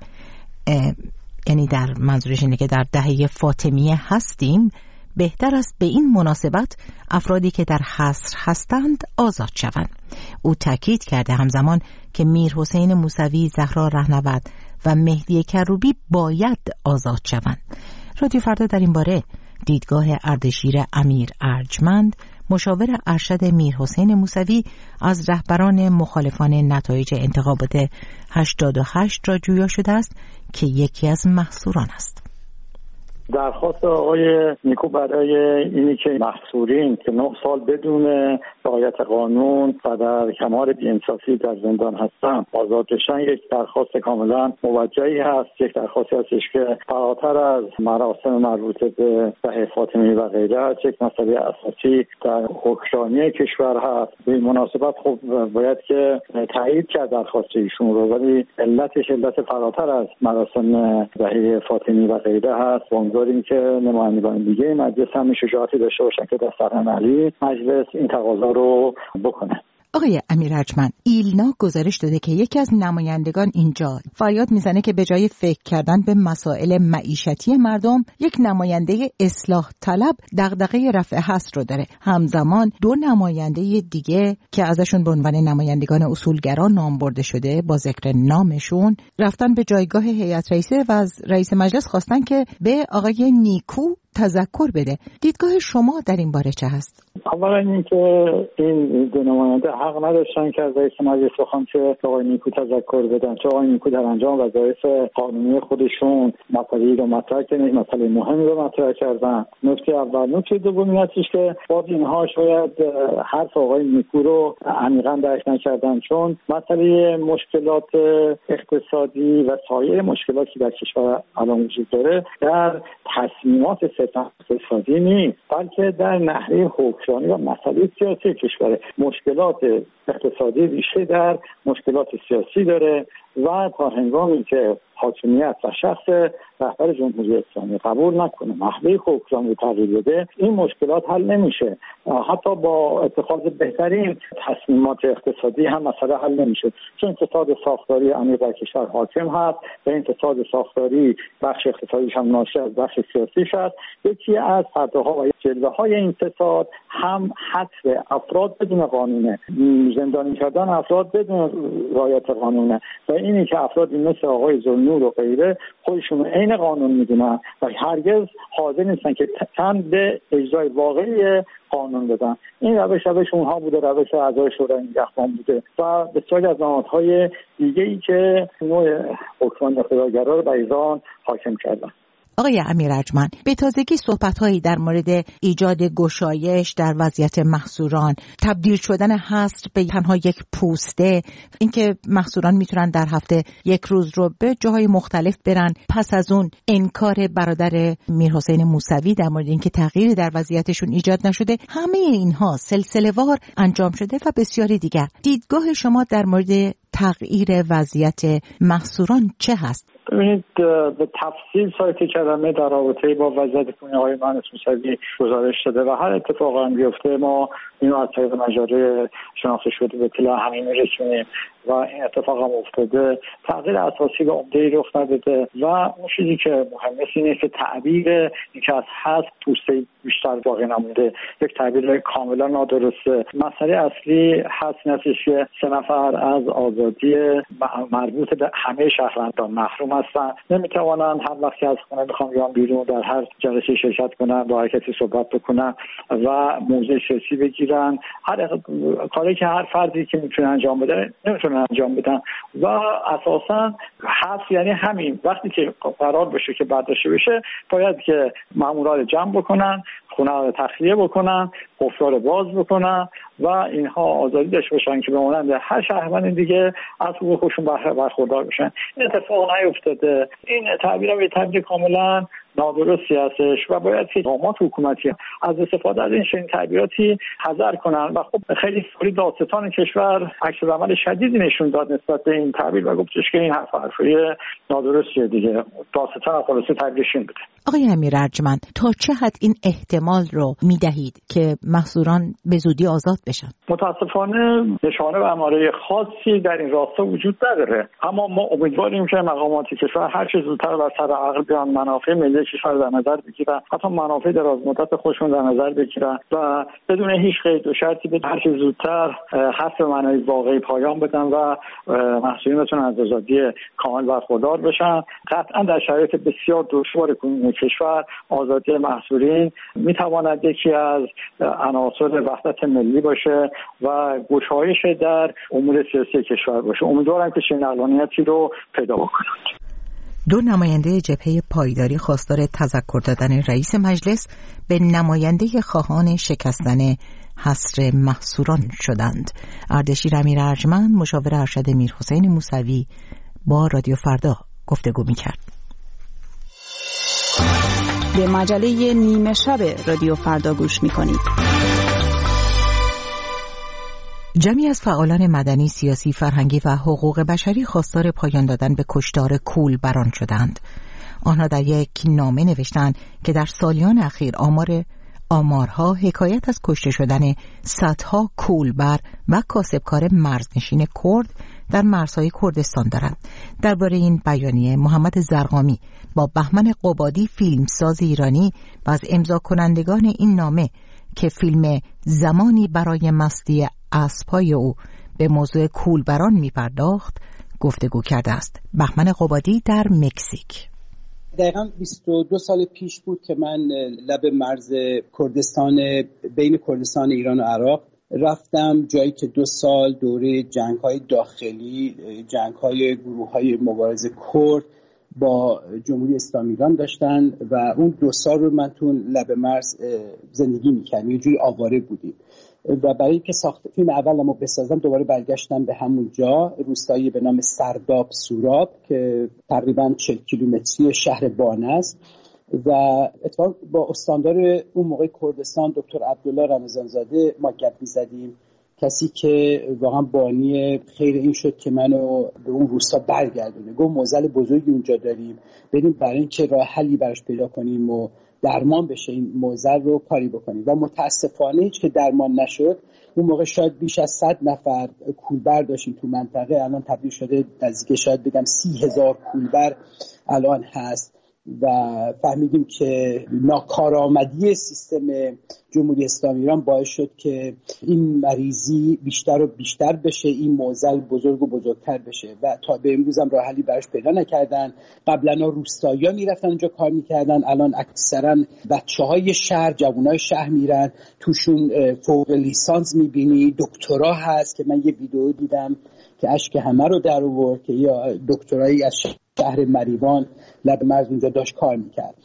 یعنی در منظورش اینه که در دهه فاطمیه هستیم، بهتر است به این مناسبت افرادی که در حصر هستند آزاد شوند. او تاکید کرده همزمان که میر حسین موسوی، زهرا رهنورد و مهدی کروبی باید آزاد شوند. رادیو فردا در این باره دیدگاه اردشیر امیر ارجمند، مشاور ارشد میر حسین موسوی، از رهبران مخالفان نتایج انتخابات 88 را جویا شده است که یکی از محصوران است. درخواست آقای نیکو برای اینی که محصورین که 9 سال بدون رعایت قانون و در کمال بی‌انصافی در زندان هستن آزاد بشن، یک درخواست کاملا موجهی هست. یک درخواستی هستش که فراتر از مراسم مربوطه به دهه فاطمی و غیره یک مسئله اساسی در حکمرانی کشور هست. به مناسبت خب باید که تایید کرد درخواست ایشون رو، ولی علتش علت فراتر از مراسم دهه فاطمی و غیره هست. امیدواریم که نمایندگان دیگه مجلس هم شجاعتی داشته باشن که در سطح عالی مجلس این تقاضا رو بکنه. آقای امیر ارجمند، ایلنا گزارش داده که یکی از نمایندگان اینجا فریاد میزنه که به جای فکر کردن به مسائل معیشتی مردم، یک نماینده اصلاح طلب دغدغه رفع حصر رو داره. همزمان دو نماینده دیگه که ازشون به عنوان نمایندگان اصولگرا نام برده شده با ذکر نامشون رفتن به جایگاه هیئت رئیسه و از رئیس مجلس خواستن که به آقای نیکو تذکر بده. دیدگاه شما در این باره چه هست؟ اولا اینکه این دو نماینده حق نداشتن که از رئیس مجلس بخوان که آقای نیکو تذکر بدن، چون آقای نیکو در انجام وظایف قانونی خودشون مسائلی رو مطرح کردن، مسئله مهمی رو مطرح کردن. نکته اول. نکته دومی هستش که باز اینها شاید حرف آقای نیکو رو عمیقاً درک نکردن، چون مسئله مشکلات اقتصادی و سایر مشکلاتی در کشور الان وجود داره در تصمیمات اقتصادی نیست، بلکه در نحوه حکمرانی و مسائل سیاسی کشور. مشکلات اقتصادی ریشه در مشکلات سیاسی داره و تا هنگامی که حاکمیت و شخص رهبر جمهوری اسلامی قبول نکنه نحوه حکمرانی رو تغییر بده، این مشکلات حل نمیشه. حتی با اتخاذ بهترین تصمیمات اقتصادی هم مسئله حل نمیشه، چون فساد ساختاری عمیق در کشور حاکم هست و این فساد ساختاری بخش اقتصادیش هم ناشی از بخش سیاسیش هست. یکی از پرتوها و جلوه‌های این فساد هم حذف افراد بدون قانونه، زندانی کردن افراد بدون رعایت قانونه و اینی که افرادی مثل آقای زلنور و غیره خودشون عین قانون میدونن و هرگز حاضر نیستن که تن به اجرای واقعی قانون بدن. این روش اونها بوده، روش اعضای شورای نگهبان بوده و بسیاری از نهادهای دیگه‌ای که نوع حکمرانی اقتدارگرا رو بر ایران حاکم کردن. آقای امیر ارجمند، به تازگی صحبت‌هایی در مورد ایجاد گشایش در وضعیت محصوران، تبدیل شدن حصر به تنها یک پوسته، اینکه محصوران میتونن در هفته یک روز رو به جاهای مختلف برن، پس از اون انکار برادر میرحسین موسوی در مورد اینکه تغییری در وضعیتشون ایجاد نشده، همه اینها سلسله‌وار انجام شده و بسیاری دیگر. دیدگاه شما در مورد تغییر وضعیت محصوران چه هست؟ ببینید، به تفصیل سایت کلمه در رابطه با وضعیت خونی آقای مهندس موسوی گزارش شده و هر اتفاقی هم بیفته ما اینو از طریق مجاری شناخته شده به اطلاع همه میرسونیم و این اتفاق هم افتاده. تغییر اساسی و عمده‌ای رخ نداده و اون چیزی که مهمه اینه که تعبیر اینکه از حذف پوسته بیشتر باقی نمونده یک تعبیر کاملا نادرسته. مسئله اصلی هست نتیجه که 3 نفر از آزادی مربوط به همه شهروندان محروم هستن، نمیتوانند هر وقت که از خونه بخوام بیان بیرون در هر جلسه شرکت کنن، با هر کسی صحبت بکنن و موضع سیاسی بگیرن. هر کاری که هر فردی که میتونه انجام بده نمیتونه انجام بدن و اساسا حذف یعنی همین. وقتی که قرار بشه که برداشته بشه باید که مامورا رو جمع بکنن، خونه رو تخلیه بکنن، قفل‌ها رو باز بکنن و اینها آزادی داشته باشن که به مانند هر شهروند دیگه از حقوق خودشون برخوردار بشن. این اتفاق نیفتاده. این تعبیر یه تعبیر کاملا نادرستی هستش و باید که مقامات حکومتی از استفاده از این چنین تعبیراتی حذر کنن و خب خیلی فوری دادستان کشور عکس‌العمل شدیدی نشون داد نسبت به این تعبیر و گفتش که این حرفای نادرستیه دیگه. دادستان خلاصه تعبیرش این بوده. آقای امیر ارجمند، تا چه حد این احتمال رو میدهید که محصوران به زودی آزاد بشن؟ متاسفانه نشانه و اماره خاصی در این راستا وجود نداره، اما ما امیدواریم که مقامات کشور هر چه زودتر بر سر عقل بیان، منافع ملی کشور در نظر بگیرن، حتی منافع دراز مدت خودشون در نظر بگیرن و بدون هیچ قید و شرطی به هر چه زودتر حذف معنای واقعی پایان بدن و محصولین بتونن از آزادی کامل برخوردار بشن. قطعا در شرایط بسیار دشوار کنونی کشور آزادی محصولین میتواند یکی از عناصر وحدت ملی باشه و گشایش در امور سیاسی کشور باشه. امیدوارم که چنین اقلانیتی رو پیدا بکنند. دو نماینده جبهه پایداری خواستار تذکر دادن رئیس مجلس به نماینده خواهان شکستن حصر محصوران شدند. اردشیر امیر ارجمند، مشاور ارشد میرحسین موسوی، با رادیو فردا گفتگو می‌کرد. به مجله نیمه شب رادیو فردا گوش می‌کنید. جمعی از فعالان مدنی، سیاسی، فرهنگی و حقوق بشری خواستار پایان دادن به کشتار کولبران شدند. آنها در یک نامه نوشتند که در سالیان اخیر آمار آمارها حکایت از کشته شدن صدها کولبر و کاسبکار مرزنشین کرد در مرزهای کردستان دارند. درباره این بیانیه محمد زرقامی با بهمن قبادی فیلمساز ایرانی و از امضا کنندگان این نامه که فیلم زمانی برای مستی اسب‌های او به موضوع کولبران می‌پرداخت گفتگو کرده است. بهمن قبادی در مکزیک. دقیقاً 22 سال پیش بود که من لب مرز کردستان، بین کردستان ایران و عراق رفتم، جایی که 2 سال دوره جنگ‌های داخلی، جنگ‌های گروه‌های مبارزه کرد با جمهوری اسلامی ایران داشتن و اون 2 سال رو من تو لب مرز زندگی می‌کردم، یه جوری آواره بودیم و برای اینکه فیلم اولمو بسازم دوباره برگشتم به همون جا، روستایی به نام سرداب سوراب که تقریباً 40 کیلومتری شهر بانه است و اتفاق با استاندار اون موقع کردستان دکتر عبدالله رمضانزاده ما گپ می‌زدیم، کسی که واقعا بانی خیر این شد که منو به اون روستا برگردونه. گفت معضل بزرگی اونجا داریم، بریم برای اینکه راه حلی براش پیدا کنیم و درمان بشه این معضل رو کاری بکنیم و متاسفانه هیچ که درمان نشد. اون موقع شاید بیش از 100 نفر کولبر داشتیم تو منطقه، الان تبدیل شده نزدیک شاید بگم 30,000 کولبر الان هست و فهمیدیم که ناکارآمدی سیستم جمهوری اسلامی ایران باعث شد که این مریضی بیشتر و بیشتر بشه، این معضل بزرگ و بزرگتر بشه و تا به امروز هم راه حلی براش پیدا نکردن. قبلا روستایی‌ها میرفتن اونجا کار میکردن، الان اکثرا بچه‌های شهر، جوانای شهر میرن، توشون فوق لیسانس میبینی، دکترا هست که من یه ویدیو دیدم که اشک همه رو در آورد که یا دکترایی از شهر مریوان لب مرز اونجا داشت کار میکرد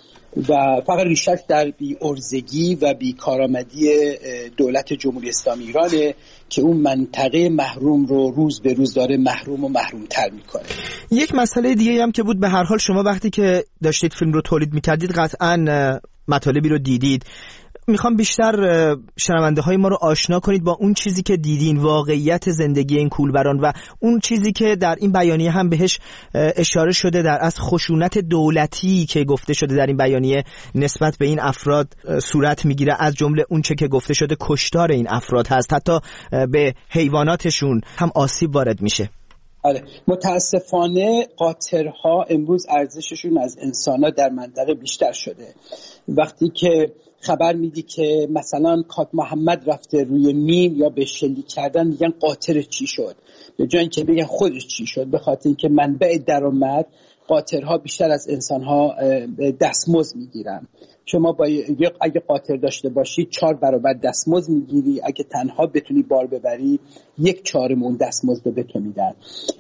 و فقط ریشش در بی‌عرضگی و بی‌کارآمدی دولت جمهوری اسلامی ایرانه که اون منطقه محروم رو روز به روز داره محروم و محرومتر میکنه. یک مسئله دیگه هم که بود، به هر حال شما وقتی که داشتید فیلم رو تولید میکردید قطعاً مطالبی رو دیدید، میخوام بیشتر شنونده های ما رو آشنا کنید با اون چیزی که دیدین، واقعیت زندگی این کولبران و اون چیزی که در این بیانیه هم بهش اشاره شده، در از خشونت دولتی که گفته شده در این بیانیه نسبت به این افراد صورت میگیره، از جمله اون چه که گفته شده کشتار این افراد هست، حتی به حیواناتشون هم آسیب وارد میشه. آره، متاسفانه قاطرها امروز ارزششون از انسان‌ها در منطقه بیشتر شده. وقتی که خبر میدی که مثلا کات محمد رفته روی مین یا به شلیک کردن، میگن قاطر چی شد، به جای اینکه بگن خودش چی شد، به خاطر اینکه منبع درآمد قاطرها بیشتر از انسان‌ها دستمزد میگیرن. شما اگه قاطر داشته باشی 4 برابر دستمزد میگیری، اگه تنها بتونی بار ببری 1/4 اون دستمزد رو به تو میدن.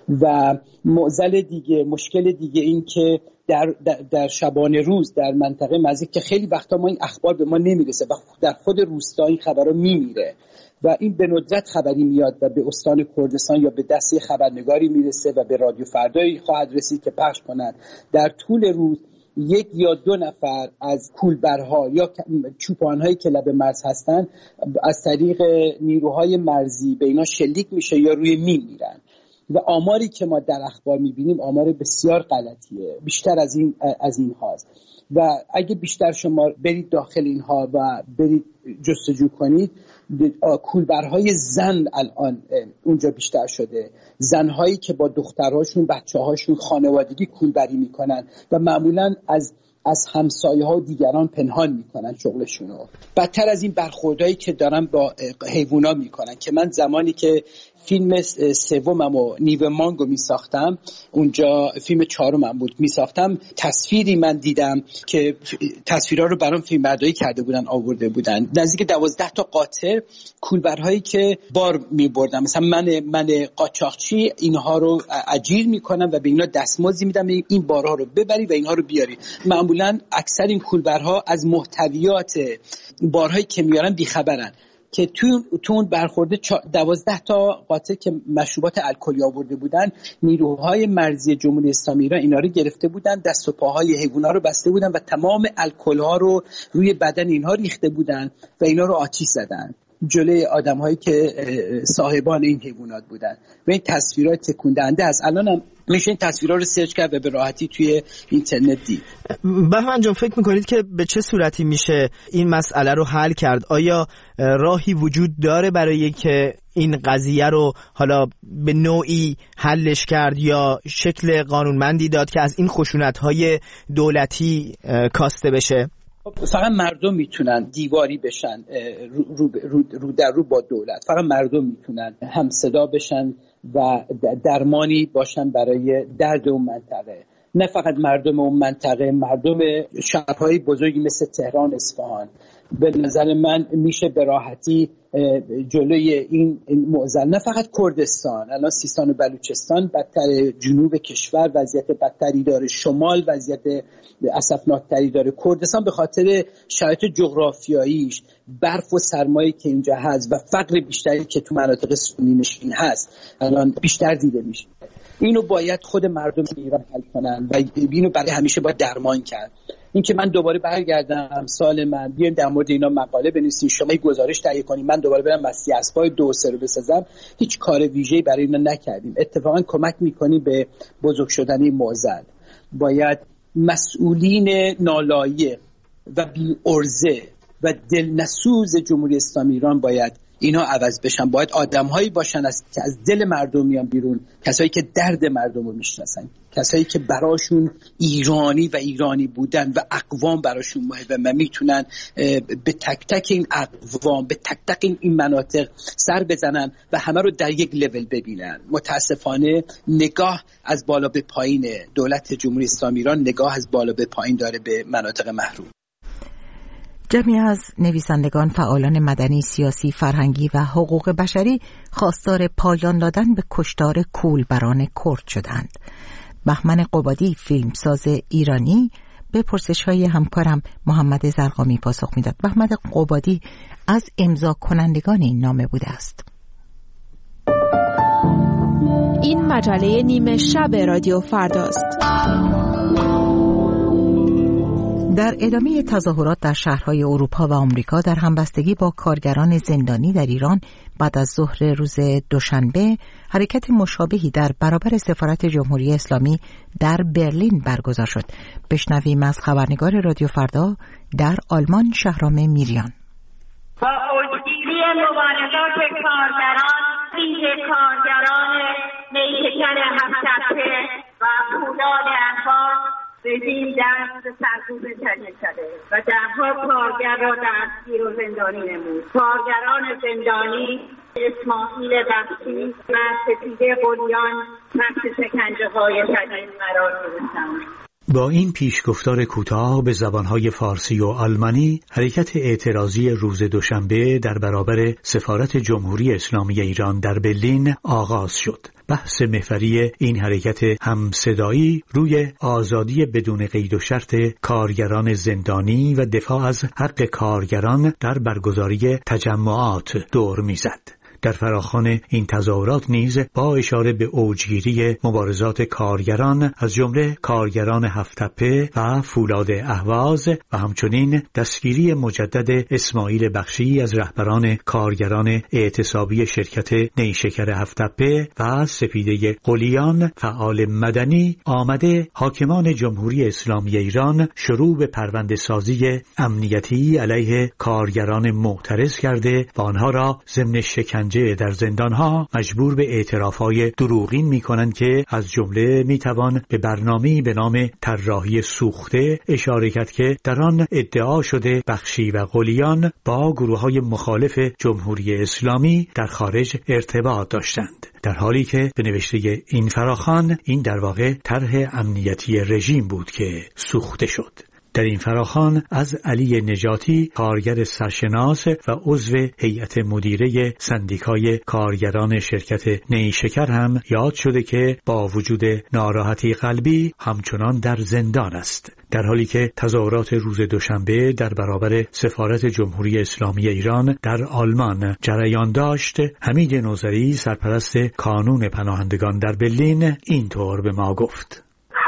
و معضل دیگه، مشکل دیگه این که در شبانه روز در منطقه مزیک که خیلی وقتا ما این اخبار به ما نمیرسه و در خود روستا این خبرها میمیره و این به ندرت خبری میاد و به استان کردستان یا به دسته خبرنگاری میرسه و به رادیو فردایی خواهد رسید که پخش کنند. در طول روز 1 یا 2 نفر از کولبرها یا چوپانهایی که لب مرز هستن از طریق نیروهای مرزی به اینا شلیک میشه یا روی مین میرن و آماری که ما در اخبار میبینیم آمار بسیار غلطیه، بیشتر از این هاست و اگه بیشتر شما برید داخل اینها و برید جستجو کنید، کولبرهای زن الان اونجا بیشتر شده، زنهایی که با دخترهاشون بچه‌هاشون خانوادگی کولبری میکنن و معمولا از همسایه ها و دیگران پنهان میکنن شغلشونو. بدتر از این برخوردایی که دارن با حیوونا میکنن که من زمانی که فیلم سوممو نیو مانگو میساختم، اونجا فیلم 4م بود میساختم، تصویری من دیدم که تصویرها رو برام فیلمبرداری کرده بودن آورده بودن، نزدیک 12 تا قاطر کولبرهایی که بار میبردن، مثلا من قاچاقچی اینها رو اجیر میکنم و به اینا دستمزدی میدم این بارها رو ببری و اینها رو بیاری. معمولا اکثر این کولبرها از محتویات بارهایی که میارن بیخبرن که تو اون برخورده 12 تا قاطر که مشروبات الکلی آورده بودن، نیروهای مرزی جمهوری اسلامی ایران اینا رو گرفته بودن، دست و پاهای حیونا رو بسته بودن و تمام الکل ها رو روی بدن اینها ریخته بودن و اینا رو آتش زدن جلوی آدم‌هایی که صاحبان این حیوانات بودن و این تصویرها تکون دهنده است. الان هم میشه این تصویرها رو سرچ کرد و به راحتی توی اینترنت دید. بهمن جان، فکر میکنید که به چه صورتی میشه این مسئله رو حل کرد؟ آیا راهی وجود داره برای که این قضیه رو حالا به نوعی حلش کرد یا شکل قانونمندی داد که از این خشونت‌های دولتی کاسته بشه؟ فقط مردم میتونن دیواری بشن رو در رو با دولت. فقط مردم میتونن هم صدا بشن و درمانی باشن برای درد اون منطقه. نه فقط مردم اون منطقه، مردم شهرهای بزرگی مثل تهران، اصفهان. به نظر من میشه به راحتی جلوی این معضل، نه فقط کردستان، الان سیستان و بلوچستان بدتر، جنوب کشور وضعیت بدتری داره، شمال وضعیت اسفناکتری داره. کردستان به خاطر شرایط جغرافیاییش، برف و سرمایه که اینجا هست و فقر بیشتری که تو مناطق سنی نشین هست الان بیشتر دیده میشه. اینو باید خود مردم ایران حل کنن و اینو برای همیشه باید درمان کرد. این که من دوباره برگردم سال من بیایم در مورد اینا مقاله بنویسیم، شما گزارش تهیه کنیم، من دوباره برم مسیح اسبای 2-3 رو بسازم، هیچ کار ویژه‌ای برای اینا نکردیم. اتفاقا کمک می‌کنیم به بزرگ شدن این معضل. باید مسئولین نالایق و بی‌عرضه و دلنسوز جمهوری اسلامی ایران باید اینا عوض بشن. باید آدم‌هایی باشن که از دل مردم میان بیرون، کسایی که درد مردم رو میشناسن، کسایی که براشون ایرانی و ایرانی بودن و اقوام براشون مهمه و میتونن به تک تک این اقوام، به تک تک این مناطق سر بزنن و همه رو در یک لول ببینن. متاسفانه نگاه از بالا به پایین دولت جمهوری اسلامی ایران، نگاه از بالا به پایین داره به مناطق محروم. جمعی از نویسندگان، فعالان مدنی، سیاسی، فرهنگی و حقوق بشری خواستار پایان دادن به کشتار کولبران کرد شدند. بهمن قبادی، فیلمساز ایرانی، به پرسش‌های همکارم محمد زرقامی پاسخ میداد. بهمن قبادی از امضا کنندگان این نامه بوده است. این مجله نیمه شب رادیو فرداست. در ادامه تظاهرات در شهرهای اروپا و آمریکا در همبستگی با کارگران زندانی در ایران، بعد از ظهر روز دوشنبه حرکت مشابهی در برابر سفارت جمهوری اسلامی در برلین برگزار شد. بشنویم از خبرنگار رادیو فردا در آلمان، شهرام میریان. با اوجگیری مبارزات کارگران، ویژه کارگران نیشکر هفت‌تپه و پولاد انفاق، رژیم دست سرکوب تنظیم شده و دهها کارگر را دستگیر و زندانی نمود. کارگران زندانی اسماعیل بخشی و سپیده قلیان تحت شکنجه‌های شدید قرار گرفتند. با این پیشگفتار کوتاه به زبانهای فارسی و آلمانی، حرکت اعتراضی روز دوشنبه در برابر سفارت جمهوری اسلامی ایران در برلین آغاز شد. بحث محوری این حرکت همصدایی روی آزادی بدون قید و شرط کارگران زندانی و دفاع از حق کارگران در برگزاری تجمعات دور می‌زد. در فراخوان این تظاهرات نیز با اشاره به اوجگیری مبارزات کارگران از جمله کارگران هفت‌تپه و فولاد اهواز و همچنین دستگیری مجدد اسماعیل بخشی از رهبران کارگران اعتصابی شرکت نیشکر هفت‌تپه و سپیده قلیان فعال مدنی آمده، حاکمان جمهوری اسلامی ایران شروع به پرونده سازی امنیتی علیه کارگران معترض کرده و آنها را ضمن شکنجه در زندانها مجبور به اعترافهای دروغین می‌کنند که از جمله می‌توان به برنامه‌ای به نام طراحی سوخته اشاره کرد که در آن ادعا شده بخشی و قلیان با گروه‌های مخالف جمهوری اسلامی در خارج ارتباط داشتند، در حالی که به نوشته این فراخوان این در واقع طرح امنیتی رژیم بود که سوخته شد. در این فراخوان از علی نجاتی، کارگر سرشناس و عضو هیئت مدیره سندیکای کارگران شرکت نیشکر هم یاد شده که با وجود ناراحتی قلبی همچنان در زندان است، در حالی که تظاهرات روز دوشنبه در برابر سفارت جمهوری اسلامی ایران در آلمان جریان داشت. حمید نوذری، سرپرست کانون پناهندگان در برلین، اینطور به ما گفت: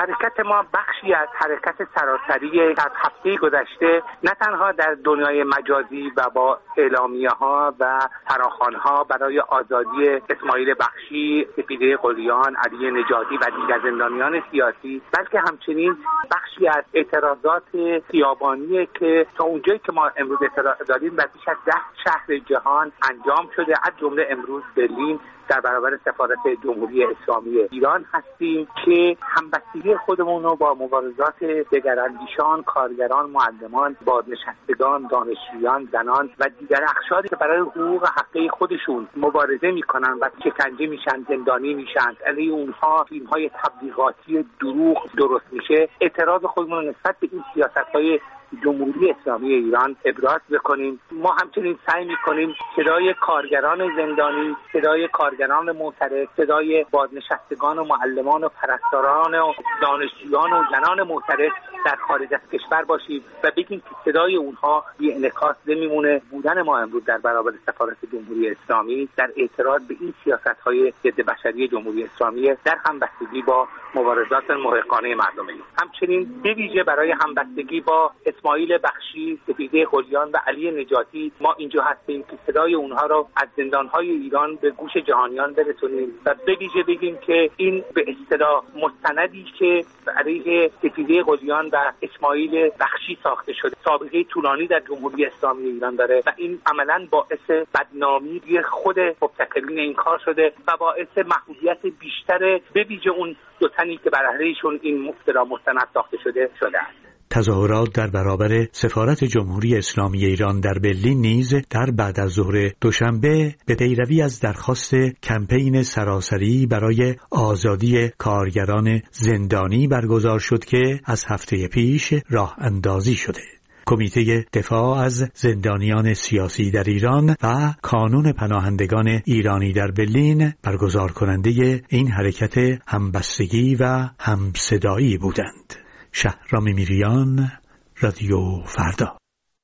حرکت ما بخشی از حرکت سراسری در هفته گذشته نه تنها در دنیای مجازی و با اعلامیه‌ها و فراخوان‌ها برای آزادی اسماعیل بخشی، سپیده قلیان، علی نجاتی و دیگر زندانیان سیاسی، بلکه همچنین بخشی از اعتراضات خیابانی که تا اونجایی که ما امروز اطلاع داریم در بیش از 10 شهر جهان انجام شده، از جمله امروز برلین در برابر سفارت جمهوری اسلامی ایران هستیم که همبستگی خودمون رو با مبارزات دگراندیشان، کارگران، معلمان، بازنشستگان، دانشجویان، زنان و دیگر اقشاری که برای حقوق حقیقی خودشون مبارزه میکنن و شکنجه میشن، زندانی میشن، علیه اونها فیلم‌های تبلیغاتی دروغ درست میشه، اعتراض خودمون نسبت به این سیاست‌های جمهوری اسلامی ایران ابراز بکنیم. ما همچنین سعی میکنیم صدای کارگران زندانی، صدای کارگران معترض، صدای بازنشستگان و معلمان و پرستاران و دانشجویان و زنان معترض در خارج از کشور باشیم و بگیم که صدای اونها بی انعکاس نمیمونه. بودن ما امروز در برابر سفارت جمهوری اسلامی در اعتراض به این سیاست‌های ضد بشری جمهوری اسلامی در همبستگی با مبارزات محقانه مردمی، همچنین به ویژه برای همبستگی با اسماعیل بخشی، سپیده قلیان و علی نجاتی ما اینجا هستیم که صدای اونها را از زندان‌های ایران به گوش جهانیان برسونیم و به ویژه بگیم که این به اصطلاح مستندی که علیه سپیده قلیان و اسماعیل بخشی ساخته شده سابقه طولانی در جمهوری اسلامی ایران داره و این عملاً باعث بدنامی خود مبتکرین این کار شده و باعث محدودیت بیشتر به ویژه اون دو تنی که بر علیهشون این مستند ساخته شده است. تظاهرات در برابر سفارت جمهوری اسلامی ایران در برلین نیز در بعد از ظهر دوشنبه به پیروی از درخواست کمپین سراسری برای آزادی کارگران زندانی برگزار شد که از هفته پیش راه اندازی شده. کمیته دفاع از زندانیان سیاسی در ایران و کانون پناهندگان ایرانی در برلین برگزار کننده این حرکت همبستگی و همصدایی بودند. شهرام میریان، رادیو فردا.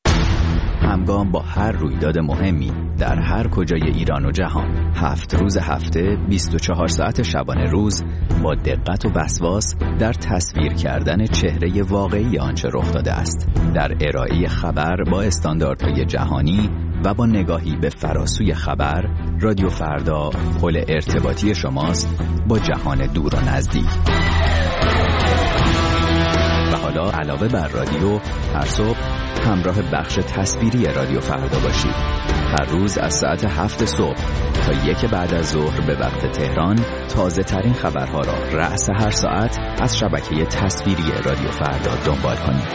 همگام با هر رویداد مهمی در هر کجای ایران و جهان، 7 روز هفته 24 ساعت شبانه روز با دقت و وسواس در تصویر کردن چهره واقعی آنچه رخ داده است، در ارائه خبر با استانداردهای جهانی و با نگاهی به فراسوی خبر، رادیو فردا پل ارتباطی شماست با جهان دور و نزدیک. و حالا علاوه بر رادیو، هر صبح همراه بخش تصویری رادیو فردا باشید. هر روز از ساعت 7 صبح تا 1 بعد از ظهر به وقت تهران تازه ترین خبرها را رأس هر ساعت از شبکه تصویری رادیو فردا دنبال کنید.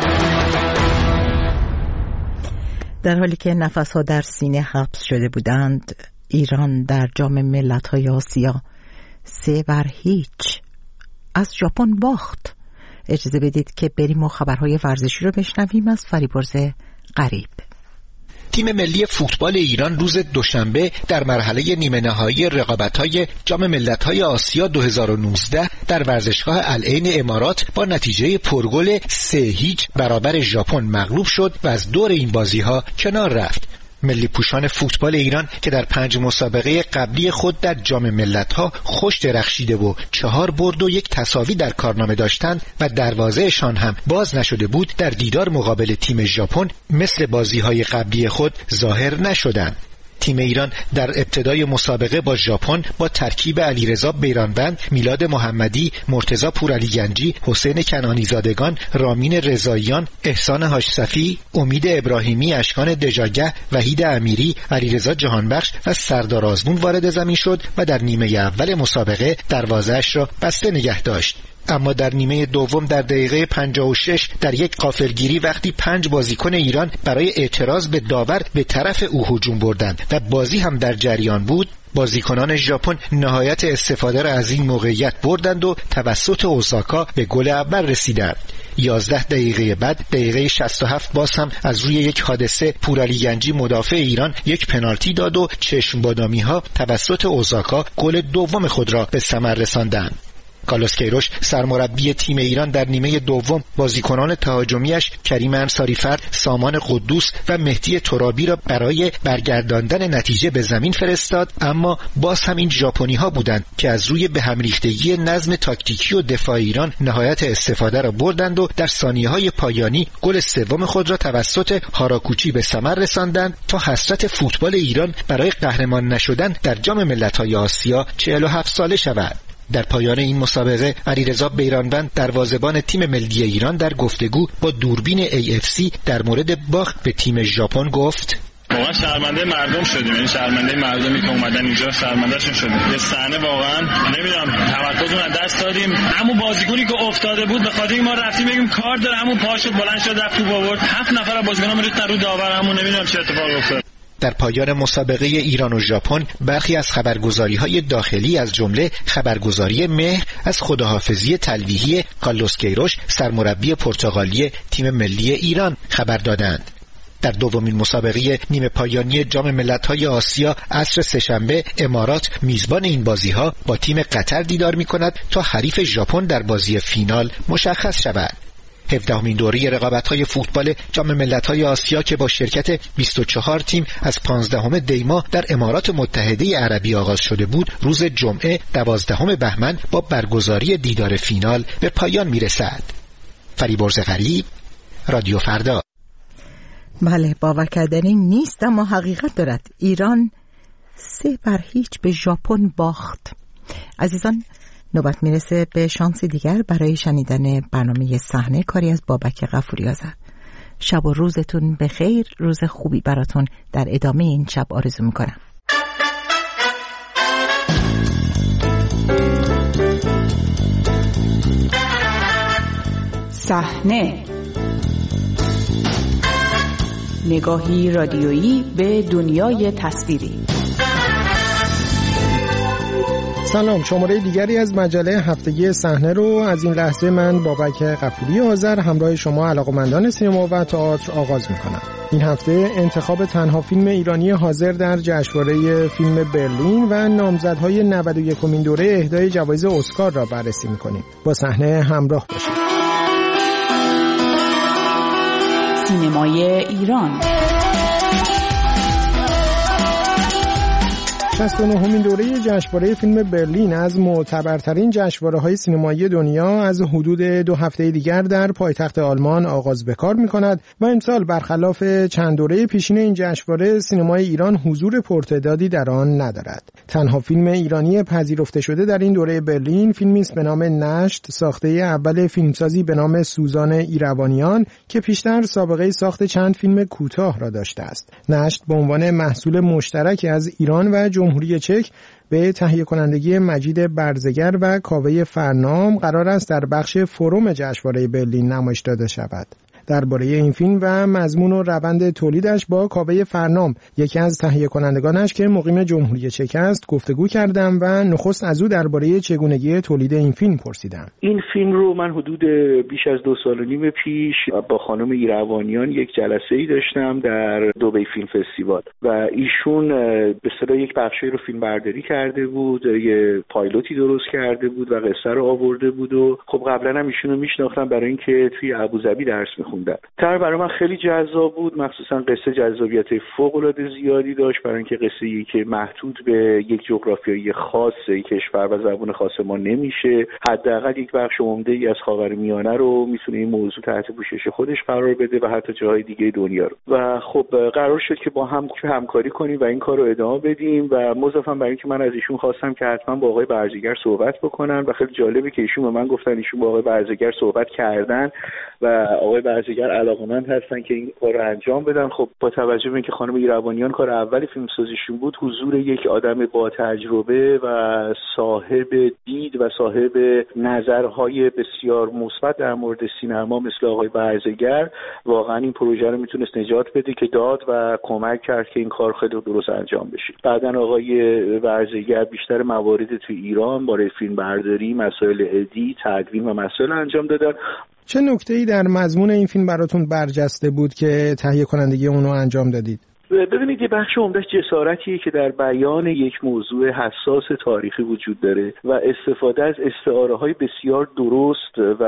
در حالی که نفس‌ها در سینه حبس شده بودند، ایران در جام ملت‌های آسیا 3-0 از ژاپن باخت. اجازه بدید که بریم و خبرهای ورزشی رو بشنویم از فریبرز غریب. تیم ملی فوتبال ایران روز دوشنبه در مرحله نیمه نهایی رقابت‌های جام ملت‌های آسیا 2019 در ورزشگاه العین امارات با نتیجه پرگل 3-0 برابر ژاپن مغلوب شد و از دور این بازی‌ها کنار رفت. ملی پوشان فوتبال ایران که در 5 مسابقه قبلی خود در جام ملت‌ها خوش درخشیده و 4 برد و 1 تساوی در کارنامه داشتند و دروازه‌شان هم باز نشده بود، در دیدار مقابل تیم ژاپن مثل بازی‌های قبلی خود ظاهر نشدند. تیم ایران در ابتدای مسابقه با ژاپن با ترکیب علیرضا بیرانوند، میلاد محمدی، مرتضی پورعلیگنجی، حسین کنعانی زادگان، رامین رضاییان، احسان هاشصفی، امید ابراهیمی، اشکان دژاگه، وحید امیری، علیرضا جهانبخش و سردار آزمون وارد زمین شد و در نیمه اول مسابقه دروازه‌اش را بسته نگه داشت. اما در نیمه دوم در دقیقه 56 در یک غافلگیری وقتی 5 بازیکن ایران برای اعتراض به داور به طرف او هجوم بردند و بازی هم در جریان بود، بازیکنان ژاپن نهایت استفاده را از این موقعیت بردند و توسط اوساکا به گل اول رسیدند. 11 دقیقه بعد دقیقه 67 باز هم از روی یک حادثه پورعلیگنجی مدافع ایران یک پنالتی داد و چشم‌بادامی‌ها توسط اوساکا گل دوم خود را به ثمر رساندند. کارلوس کیروش سرمربی تیم ایران در نیمه دوم بازیکنان تهاجمیش کریم انصاری‌فر، سامان قدوس و مهدی ترابی را برای برگرداندن نتیجه به زمین فرستاد، اما باز هم این ژاپنی‌ها بودند که از روی به هم ریختگی نظم تاکتیکی و دفاع ایران نهایت استفاده را بردند و در ثانیه‌های پایانی گل سوم خود را توسط هاراکوچی به ثمر رساندند تا حسرت فوتبال ایران برای قهرمان نشدن در جام ملت‌های آسیا 47 ساله شود. در پایان این مسابقه علیرضا بیرانوند دروازه‌بان تیم ملی ایران در گفتگو با دوربین AFC در مورد باخت به تیم ژاپن گفت: واقعا شرمنده مردم شدیم، یعنی شرمنده مردمی که اومدن اینجا شرمنده‌شون شدیم. یه صحنه واقعا نمیدونم تمرکزمون از دست دادیم. همون بازیکنی که افتاده بود به خاطر ما رفتیم بگیم کار داره، همون پاشو بلند شد رفت تو آورد. 7 نفر از بازیکنامون ریختن رو داور، همون نمیدونم چه اتفاقی افتاد. در پایان مسابقه ایران و ژاپن برخی از خبرگزاری‌های داخلی از جمله خبرگزاری مهر از خداحافظی تلویحی کارلوس کیروش سرمربی پرتغالی تیم ملی ایران خبر دادند. در دومین مسابقه نیمه پایانی جام ملت‌های آسیا عصر سه‌شنبه امارات میزبان این بازی‌ها با تیم قطر دیدار می‌کند تا حریف ژاپن در بازی فینال مشخص شود. 17مین دوره رقابت‌های فوتبال جام ملت‌های آسیا که با شرکت 24 تیم از 15 دی ماه در امارات متحده عربی آغاز شده بود، روز جمعه 12 بهمن با برگزاری دیدار فینال به پایان می‌رسد. فریبرز غریب، رادیو فردا. بله، باور کردنی نیست اما حقیقت دارد. ایران 3-0 به ژاپن باخت. عزیزان، نوبت میرسه به شانسی دیگر برای شنیدن برنامه صحنه، کاری از بابک غفوری آذر. شب و روزتون بخیر، روز خوبی براتون در ادامه این شب آرزو میکنم. صحنه، نگاهی رادیویی به دنیای تصویری. سلام، شماره دیگری از مجله هفتگی صحنه رو از این لحظه من بابک غفوری آذر همراه شما علاقه‌مندان سینما و تئاتر آغاز می‌کنم. این هفته انتخاب تنها فیلم ایرانی حاضر در جشنواره فیلم برلین و نامزدهای 91مین دوره اهدای جوایز اسکار را بررسی می‌کنیم. با صحنه همراه باشید. سینمای ایران 69مین دوره جشنواره فیلم برلین از معتبرترین جشنواره‌های سینمایی دنیا از حدود 2 هفته دیگر در پایتخت آلمان آغاز به کار می‌کند و امسال برخلاف چند دوره پیشین این جشنواره سینمای ایران حضور پرتعدادی در آن ندارد. تنها فیلم ایرانی پذیرفته شده در این دوره برلین فیلمی است به نام نشت، ساخته اول فیلمسازی به نام سوزان ایروانیان که پیشتر سابقه ساخت چند فیلم کوتاه را داشته است. نشت به عنوان محصول مشترک از ایران و جمهوری چک به تهیه کنندگی مجید برزگر و کاوه فرنام قرار است در بخش فروم جشنواره برلین نمایش داده شود. درباره این فیلم و مضمون و روند تولیدش با کاوه فرنام، یکی از تهیه کنندگانش که مقیم جمهوری چک است، گفتگو کردم و نخست از او درباره چگونگی تولید این فیلم پرسیدم. این فیلم رو من حدود بیش از 2 سال و نیم پیش با خانم ایروانیان یک جلسه‌ای داشتم در دبی فیلم فستیوال و ایشون به اصطلاح یک بخشی رو فیلم برداری کرده بود، یه پایلوتی درست کرده بود و قصه رو آورده بود و خب قبلا هم ایشون رو میشناختم برای اینکه توی ابوظبی درس می‌خوندم. برای من خیلی جذاب بود، مخصوصا قصه جذابیت فوق‌العاده زیادی داشت برای اینکه قصه‌ای که محدود به یک جغرافیای خاص کشور و زبان خاص ما نمیشه، حداقل یک بخش عمده‌ای از خاورمیانه رو میتونه این موضوع تحت پوشش خودش قرار بده و حتی جاهای دیگه دنیا رو. و خب قرار شد که با هم همکاری کنیم و این کار رو ادامه بدیم و مضافاً برای اینکه من از ایشون خواستم که حتما با آقای برزگر صحبت بکنن و خیلی جالبه که ایشون به من گفتن ایشون با آقای برزگر صحبت کردن و آقای برزگر علاقه‌مند هستن که این کار رو انجام بدن. خب با توجه به اینکه خانم ایروانیان کار اول فیلمسازیشون بود، حضور یک آدم با تجربه و صاحب دید و صاحب نظرهای بسیار مثبت در مورد سینما مثل آقای برزگر واقعا این پروژه رو میتونست نجات بده که داد و کمک کرد که این کار خیلی درست انجام بشه. بعدن آقای برزگر بیشتر موارد توی ایران برای فیلم برداری، مسائل ادیت، تدوین و مسائل انجام دادن. چه نکته‌ای در مضمون این فیلم براتون برجسته بود که تهیه کنندگی اون رو انجام دادید؟ ببینید یه بخش عمده‌اش جسارتیه که در بیان یک موضوع حساس تاریخی وجود داره و استفاده از استعاره‌های بسیار درست و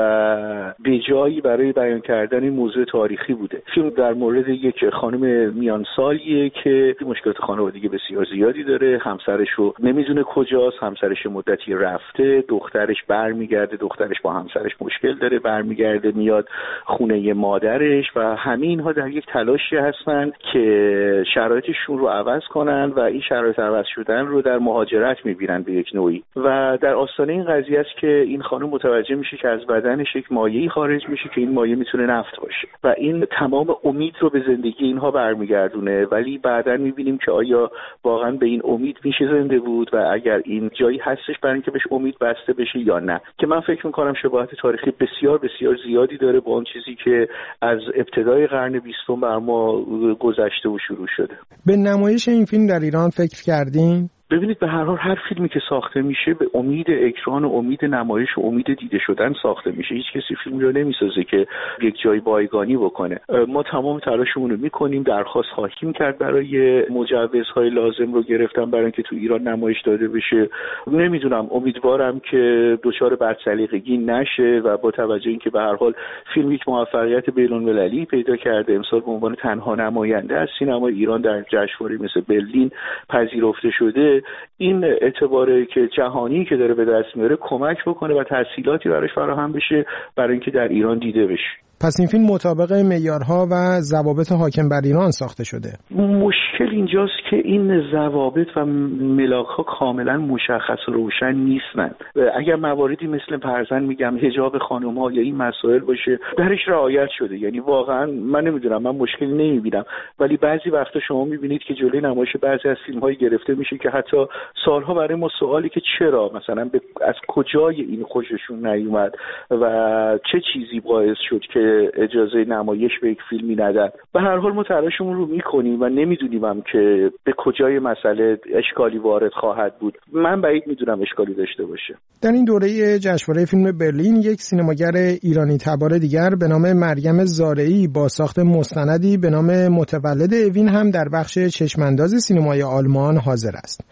بجایی برای بیان کردن این موضوع تاریخی بوده. فیلم در مورد یک خانم میانسالیه که مشکلات خانوادگی بسیار زیادی داره، همسرش رو نمیدونه کجاست، همسرش مدتی رفته، دخترش برمیگرده، دخترش با همسرش مشکل داره، برمیگرده میاد خونه مادرش و همه اینها در یک تلاشی هستن که شرایطشون رو عوض کنن و این شرایط عوض شدن رو در مهاجرت میبینن به یک نوعی و در آستانه این قضیه است که این خانم متوجه میشه که از بدنش یک مایعی خارج میشه که این مایع میتونه نفت باشه و این تمام امید رو به زندگی اینها برمیگردونه، ولی بعداً میبینیم که آیا واقعا به این امید میشه زنده بود و اگر این جایی هستش برای اینکه بهش امید بسته بشه یا نه، که من فکر میکنم شباهت تاریخی بسیار بسیار زیادی داره با اون چیزی که از ابتدای قرن 20 بر ما گذشته و شروع شده. به نمایش این فیلم در ایران فکر کردین؟ ببینید به هر حال هر فیلمی که ساخته میشه به امید اکران و امید نمایش و امید دیده شدن ساخته میشه. هیچ کسی فیلمی رو نمیسازه که یک جای بایگانی بکنه. ما تمام تلاشمون رو میکنیم، درخواست خواهیم کرد برای مجوزهای لازم رو گرفتن برای اینکه تو ایران نمایش داده بشه. نمیدونم، امیدوارم که دچار بدسلیقگی نشه و با توجه اینکه به هر حال فیلم یک موفقیت بین‌المللی پیدا کرده، امسال به عنوان تنها نماینده از سینمای ایران در جشنواره مثل برلین پذیرفته شده، این اعتباری که جهانی که داره به دست میاره کمک بکنه و تسهیلاتی براش فراهم بشه برای اینکه در ایران دیده بشه. پس این فیلم مطابق معیارها و ضوابط حاکم بر ایران ساخته شده. مشکل اینجاست که این ضوابط و ملاک‌ها کاملا مشخص و روشن نیستند. اگر مواردی مثل فرضاً میگم حجاب خانم‌ها یا این مسائل باشه درش رعایت شده، یعنی واقعا من نمیدونم، من مشکلی نمیبینم، ولی بعضی وقتا شما میبینید که جلوی نمایش بعضی از فیلم‌های گرفته میشه که حتی سالها برای ما سوالی که چرا مثلا از کجای این خوششون نیومد و چه چیزی باعث شد که اجازه نمایش به یک فیلمی ندن. به هر حال ما تلاشمون رو میکنیم و نمیدونیم که به کجای مسئله اشکالی وارد خواهد بود. من بعید میدونم اشکالی داشته باشه. در این دوره جشنواره فیلم برلین یک سینماگر ایرانی تبار دیگر به نام مریم زارعی با ساخت مستندی به نام متولد اوین هم در بخش چشمانداز سینمای آلمان حاضر است.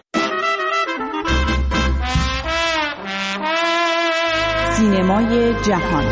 سینمای جهان.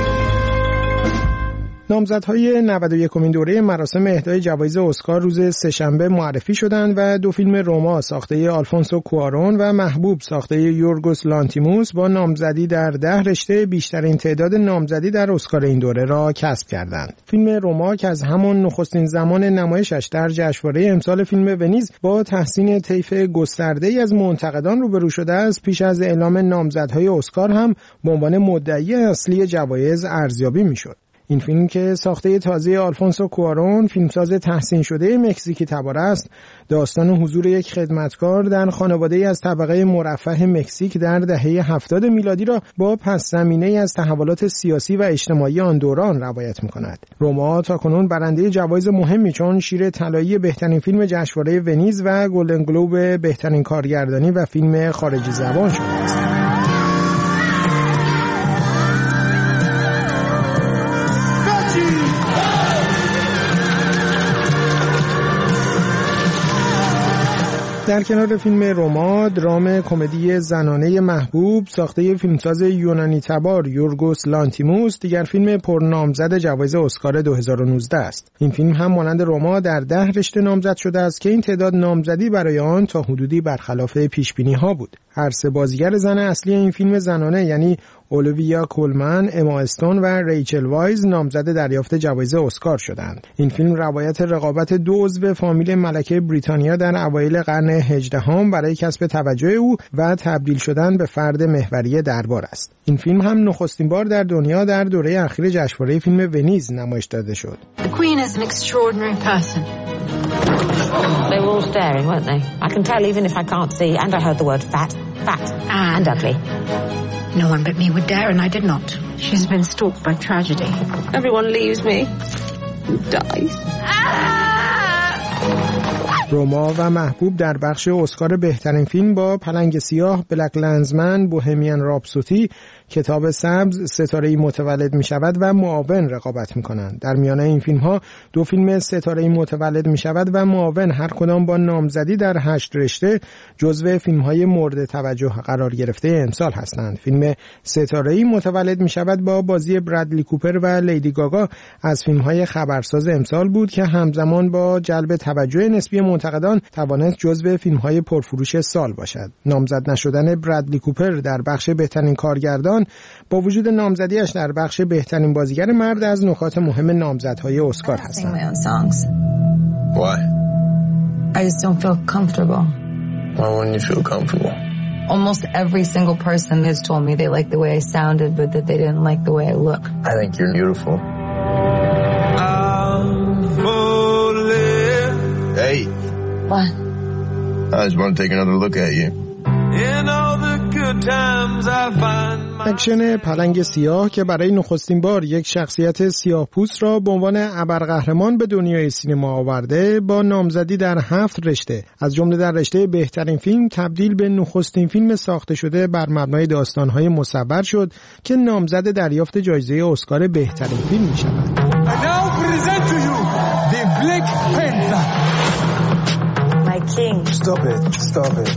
نامزدهای 91مین دوره مراسم اهدای جوایز اسکار روز سه‌شنبه معرفی شدند و دو فیلم روما ساخته آلفونسو کوارون و محبوب ساخته یورگوس لانتیموس با نامزدی در 10 رشته بیشترین تعداد نامزدی در اسکار این دوره را کسب کردند. فیلم روما که از همان نخستین زمان نمایشش در جشنواره امسال فیلم ونیز با تحسین طیف گسترده‌ای از منتقدان روبرو شده است، پیش از اعلام نامزدهای اسکار هم به عنوان مدعی اصلی جوایز ارزیابی می‌شد. این فیلم که ساخته تازه آلفونسو کوارون، فیلمساز تحسین شده مکزیکی تبار است، داستان حضور یک خدمتکار در خانواده‌ای از طبقه مرفه مکزیک در دهه 70 میلادی را با پس‌زمینه‌ای از تحولات سیاسی و اجتماعی آن دوران روایت می‌کند. روما تاکنون برنده جوایز مهمی چون شیر طلایی بهترین فیلم جشنواره ونیز و گلدن گلوب بهترین کارگردانی و فیلم خارجی زبان شده است. در کنار فیلم روما، درام کمدی زنانه محبوب ساخته فیلمساز یونانی تبار یورگوس لانتیموس دیگر فیلم پرنامزد جوایز اسکار 2019 است. این فیلم هم مانند روما در 10 رشته نامزد شده است که این تعداد نامزدی برای آن تا حدودی برخلاف پیش‌بینی‌ها بود. هر سه بازیگر زن اصلی این فیلم زنانه یعنی اولویا کولمن، اما استون و ریچل وایز نامزد دریافت جوایز اسکار شدند. این فیلم روایت رقابت دو عضو فامیل ملکه بریتانیا در اوایل قرن 18 برای کسب توجه او و تبدیل شدن به فرد محوری دربار است. این فیلم هم نخستین بار در دنیا در دوره اخیر جشنواره فیلم ونیز نمایش داده شد. The Queen is an extraordinary person. They were all staring, weren't they? I can tell even if I can't see, and I heard the word fat, and ugly. No one but me would dare, and I did not. She's been stalked by tragedy. Everyone leaves me. Dies. روما و محبوب در بخش اسکار بهترین فیلم با پلنگ سیاه، بلک لنزمن، بوهمیان راپسودی، کتاب سبز، ستاره‌ای متولد می‌شود و معاون رقابت می‌کنند. در میان این فیلم‌ها دو فیلم ستاره‌ای متولد می‌شود و معاون هر کدام با نامزدی در 8 رشته جزو فیلم‌های مورد توجه قرار گرفته امسال هستند. فیلم ستاره‌ای متولد می‌شود با بازی برادلی کوپر و لیدی گاگا از فیلم‌های خبرساز امسال بود که همزمان با جلب توجه نسبی منتقدان توانست جزو فیلم‌های پرفروش سال باشد. نامزد نشدن برادلی کوپر در بخش بهترین کارگردان با وجود نامزدیش در بخش بهترین بازیگر مرد از نکات مهم نامزدهای اسکار هستند. Why? I just don't feel comfortable. Why wouldn't you feel comfortable? Almost every single person has told me they like the way I sounded, but that they didn't like the way I look. I think you're beautiful. Hey. What? I just want to take another look at you. In all the good times I find اکشن پلنگ سیاه که برای نخستین بار یک شخصیت سیاه‌پوست را به عنوان ابرقهرمان به دنیای سینما آورده، با نامزدی در 7 رشته از جمله در رشته بهترین فیلم تبدیل به نخستین فیلم ساخته شده بر مبنای داستان‌های مصور شد که نامزد دریافت جایزه اسکار بهترین فیلم می‌شود. My king. Stop it.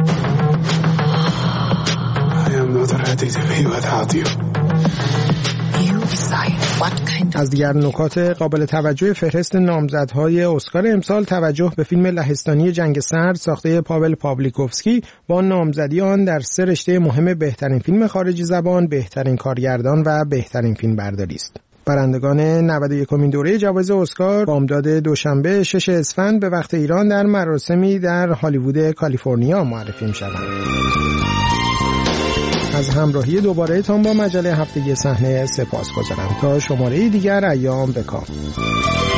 I am not ready to be without you. You decide what kind of... از دیگر نکات قابل توجه فهرست نامزدهای اسکار امسال توجه به فیلم لهستانی جنگ سرد ساخته پاول پاولیکوفسکی با نامزدی آن در 3 رشته مهم بهترین فیلم خارجی زبان، بهترین کارگردان و بهترین فیلم برداری است. برندگان 91مین دوره جوایز اسکار بامداد دوشنبه 6 اسفند به وقت ایران در مراسمی در هالیوود کالیفرنیا معرفی می‌شوند. از همراهی دوباره تان با مجله هفتگی صحنه سپاسگزارم. تا شماره دیگر ایام بکام.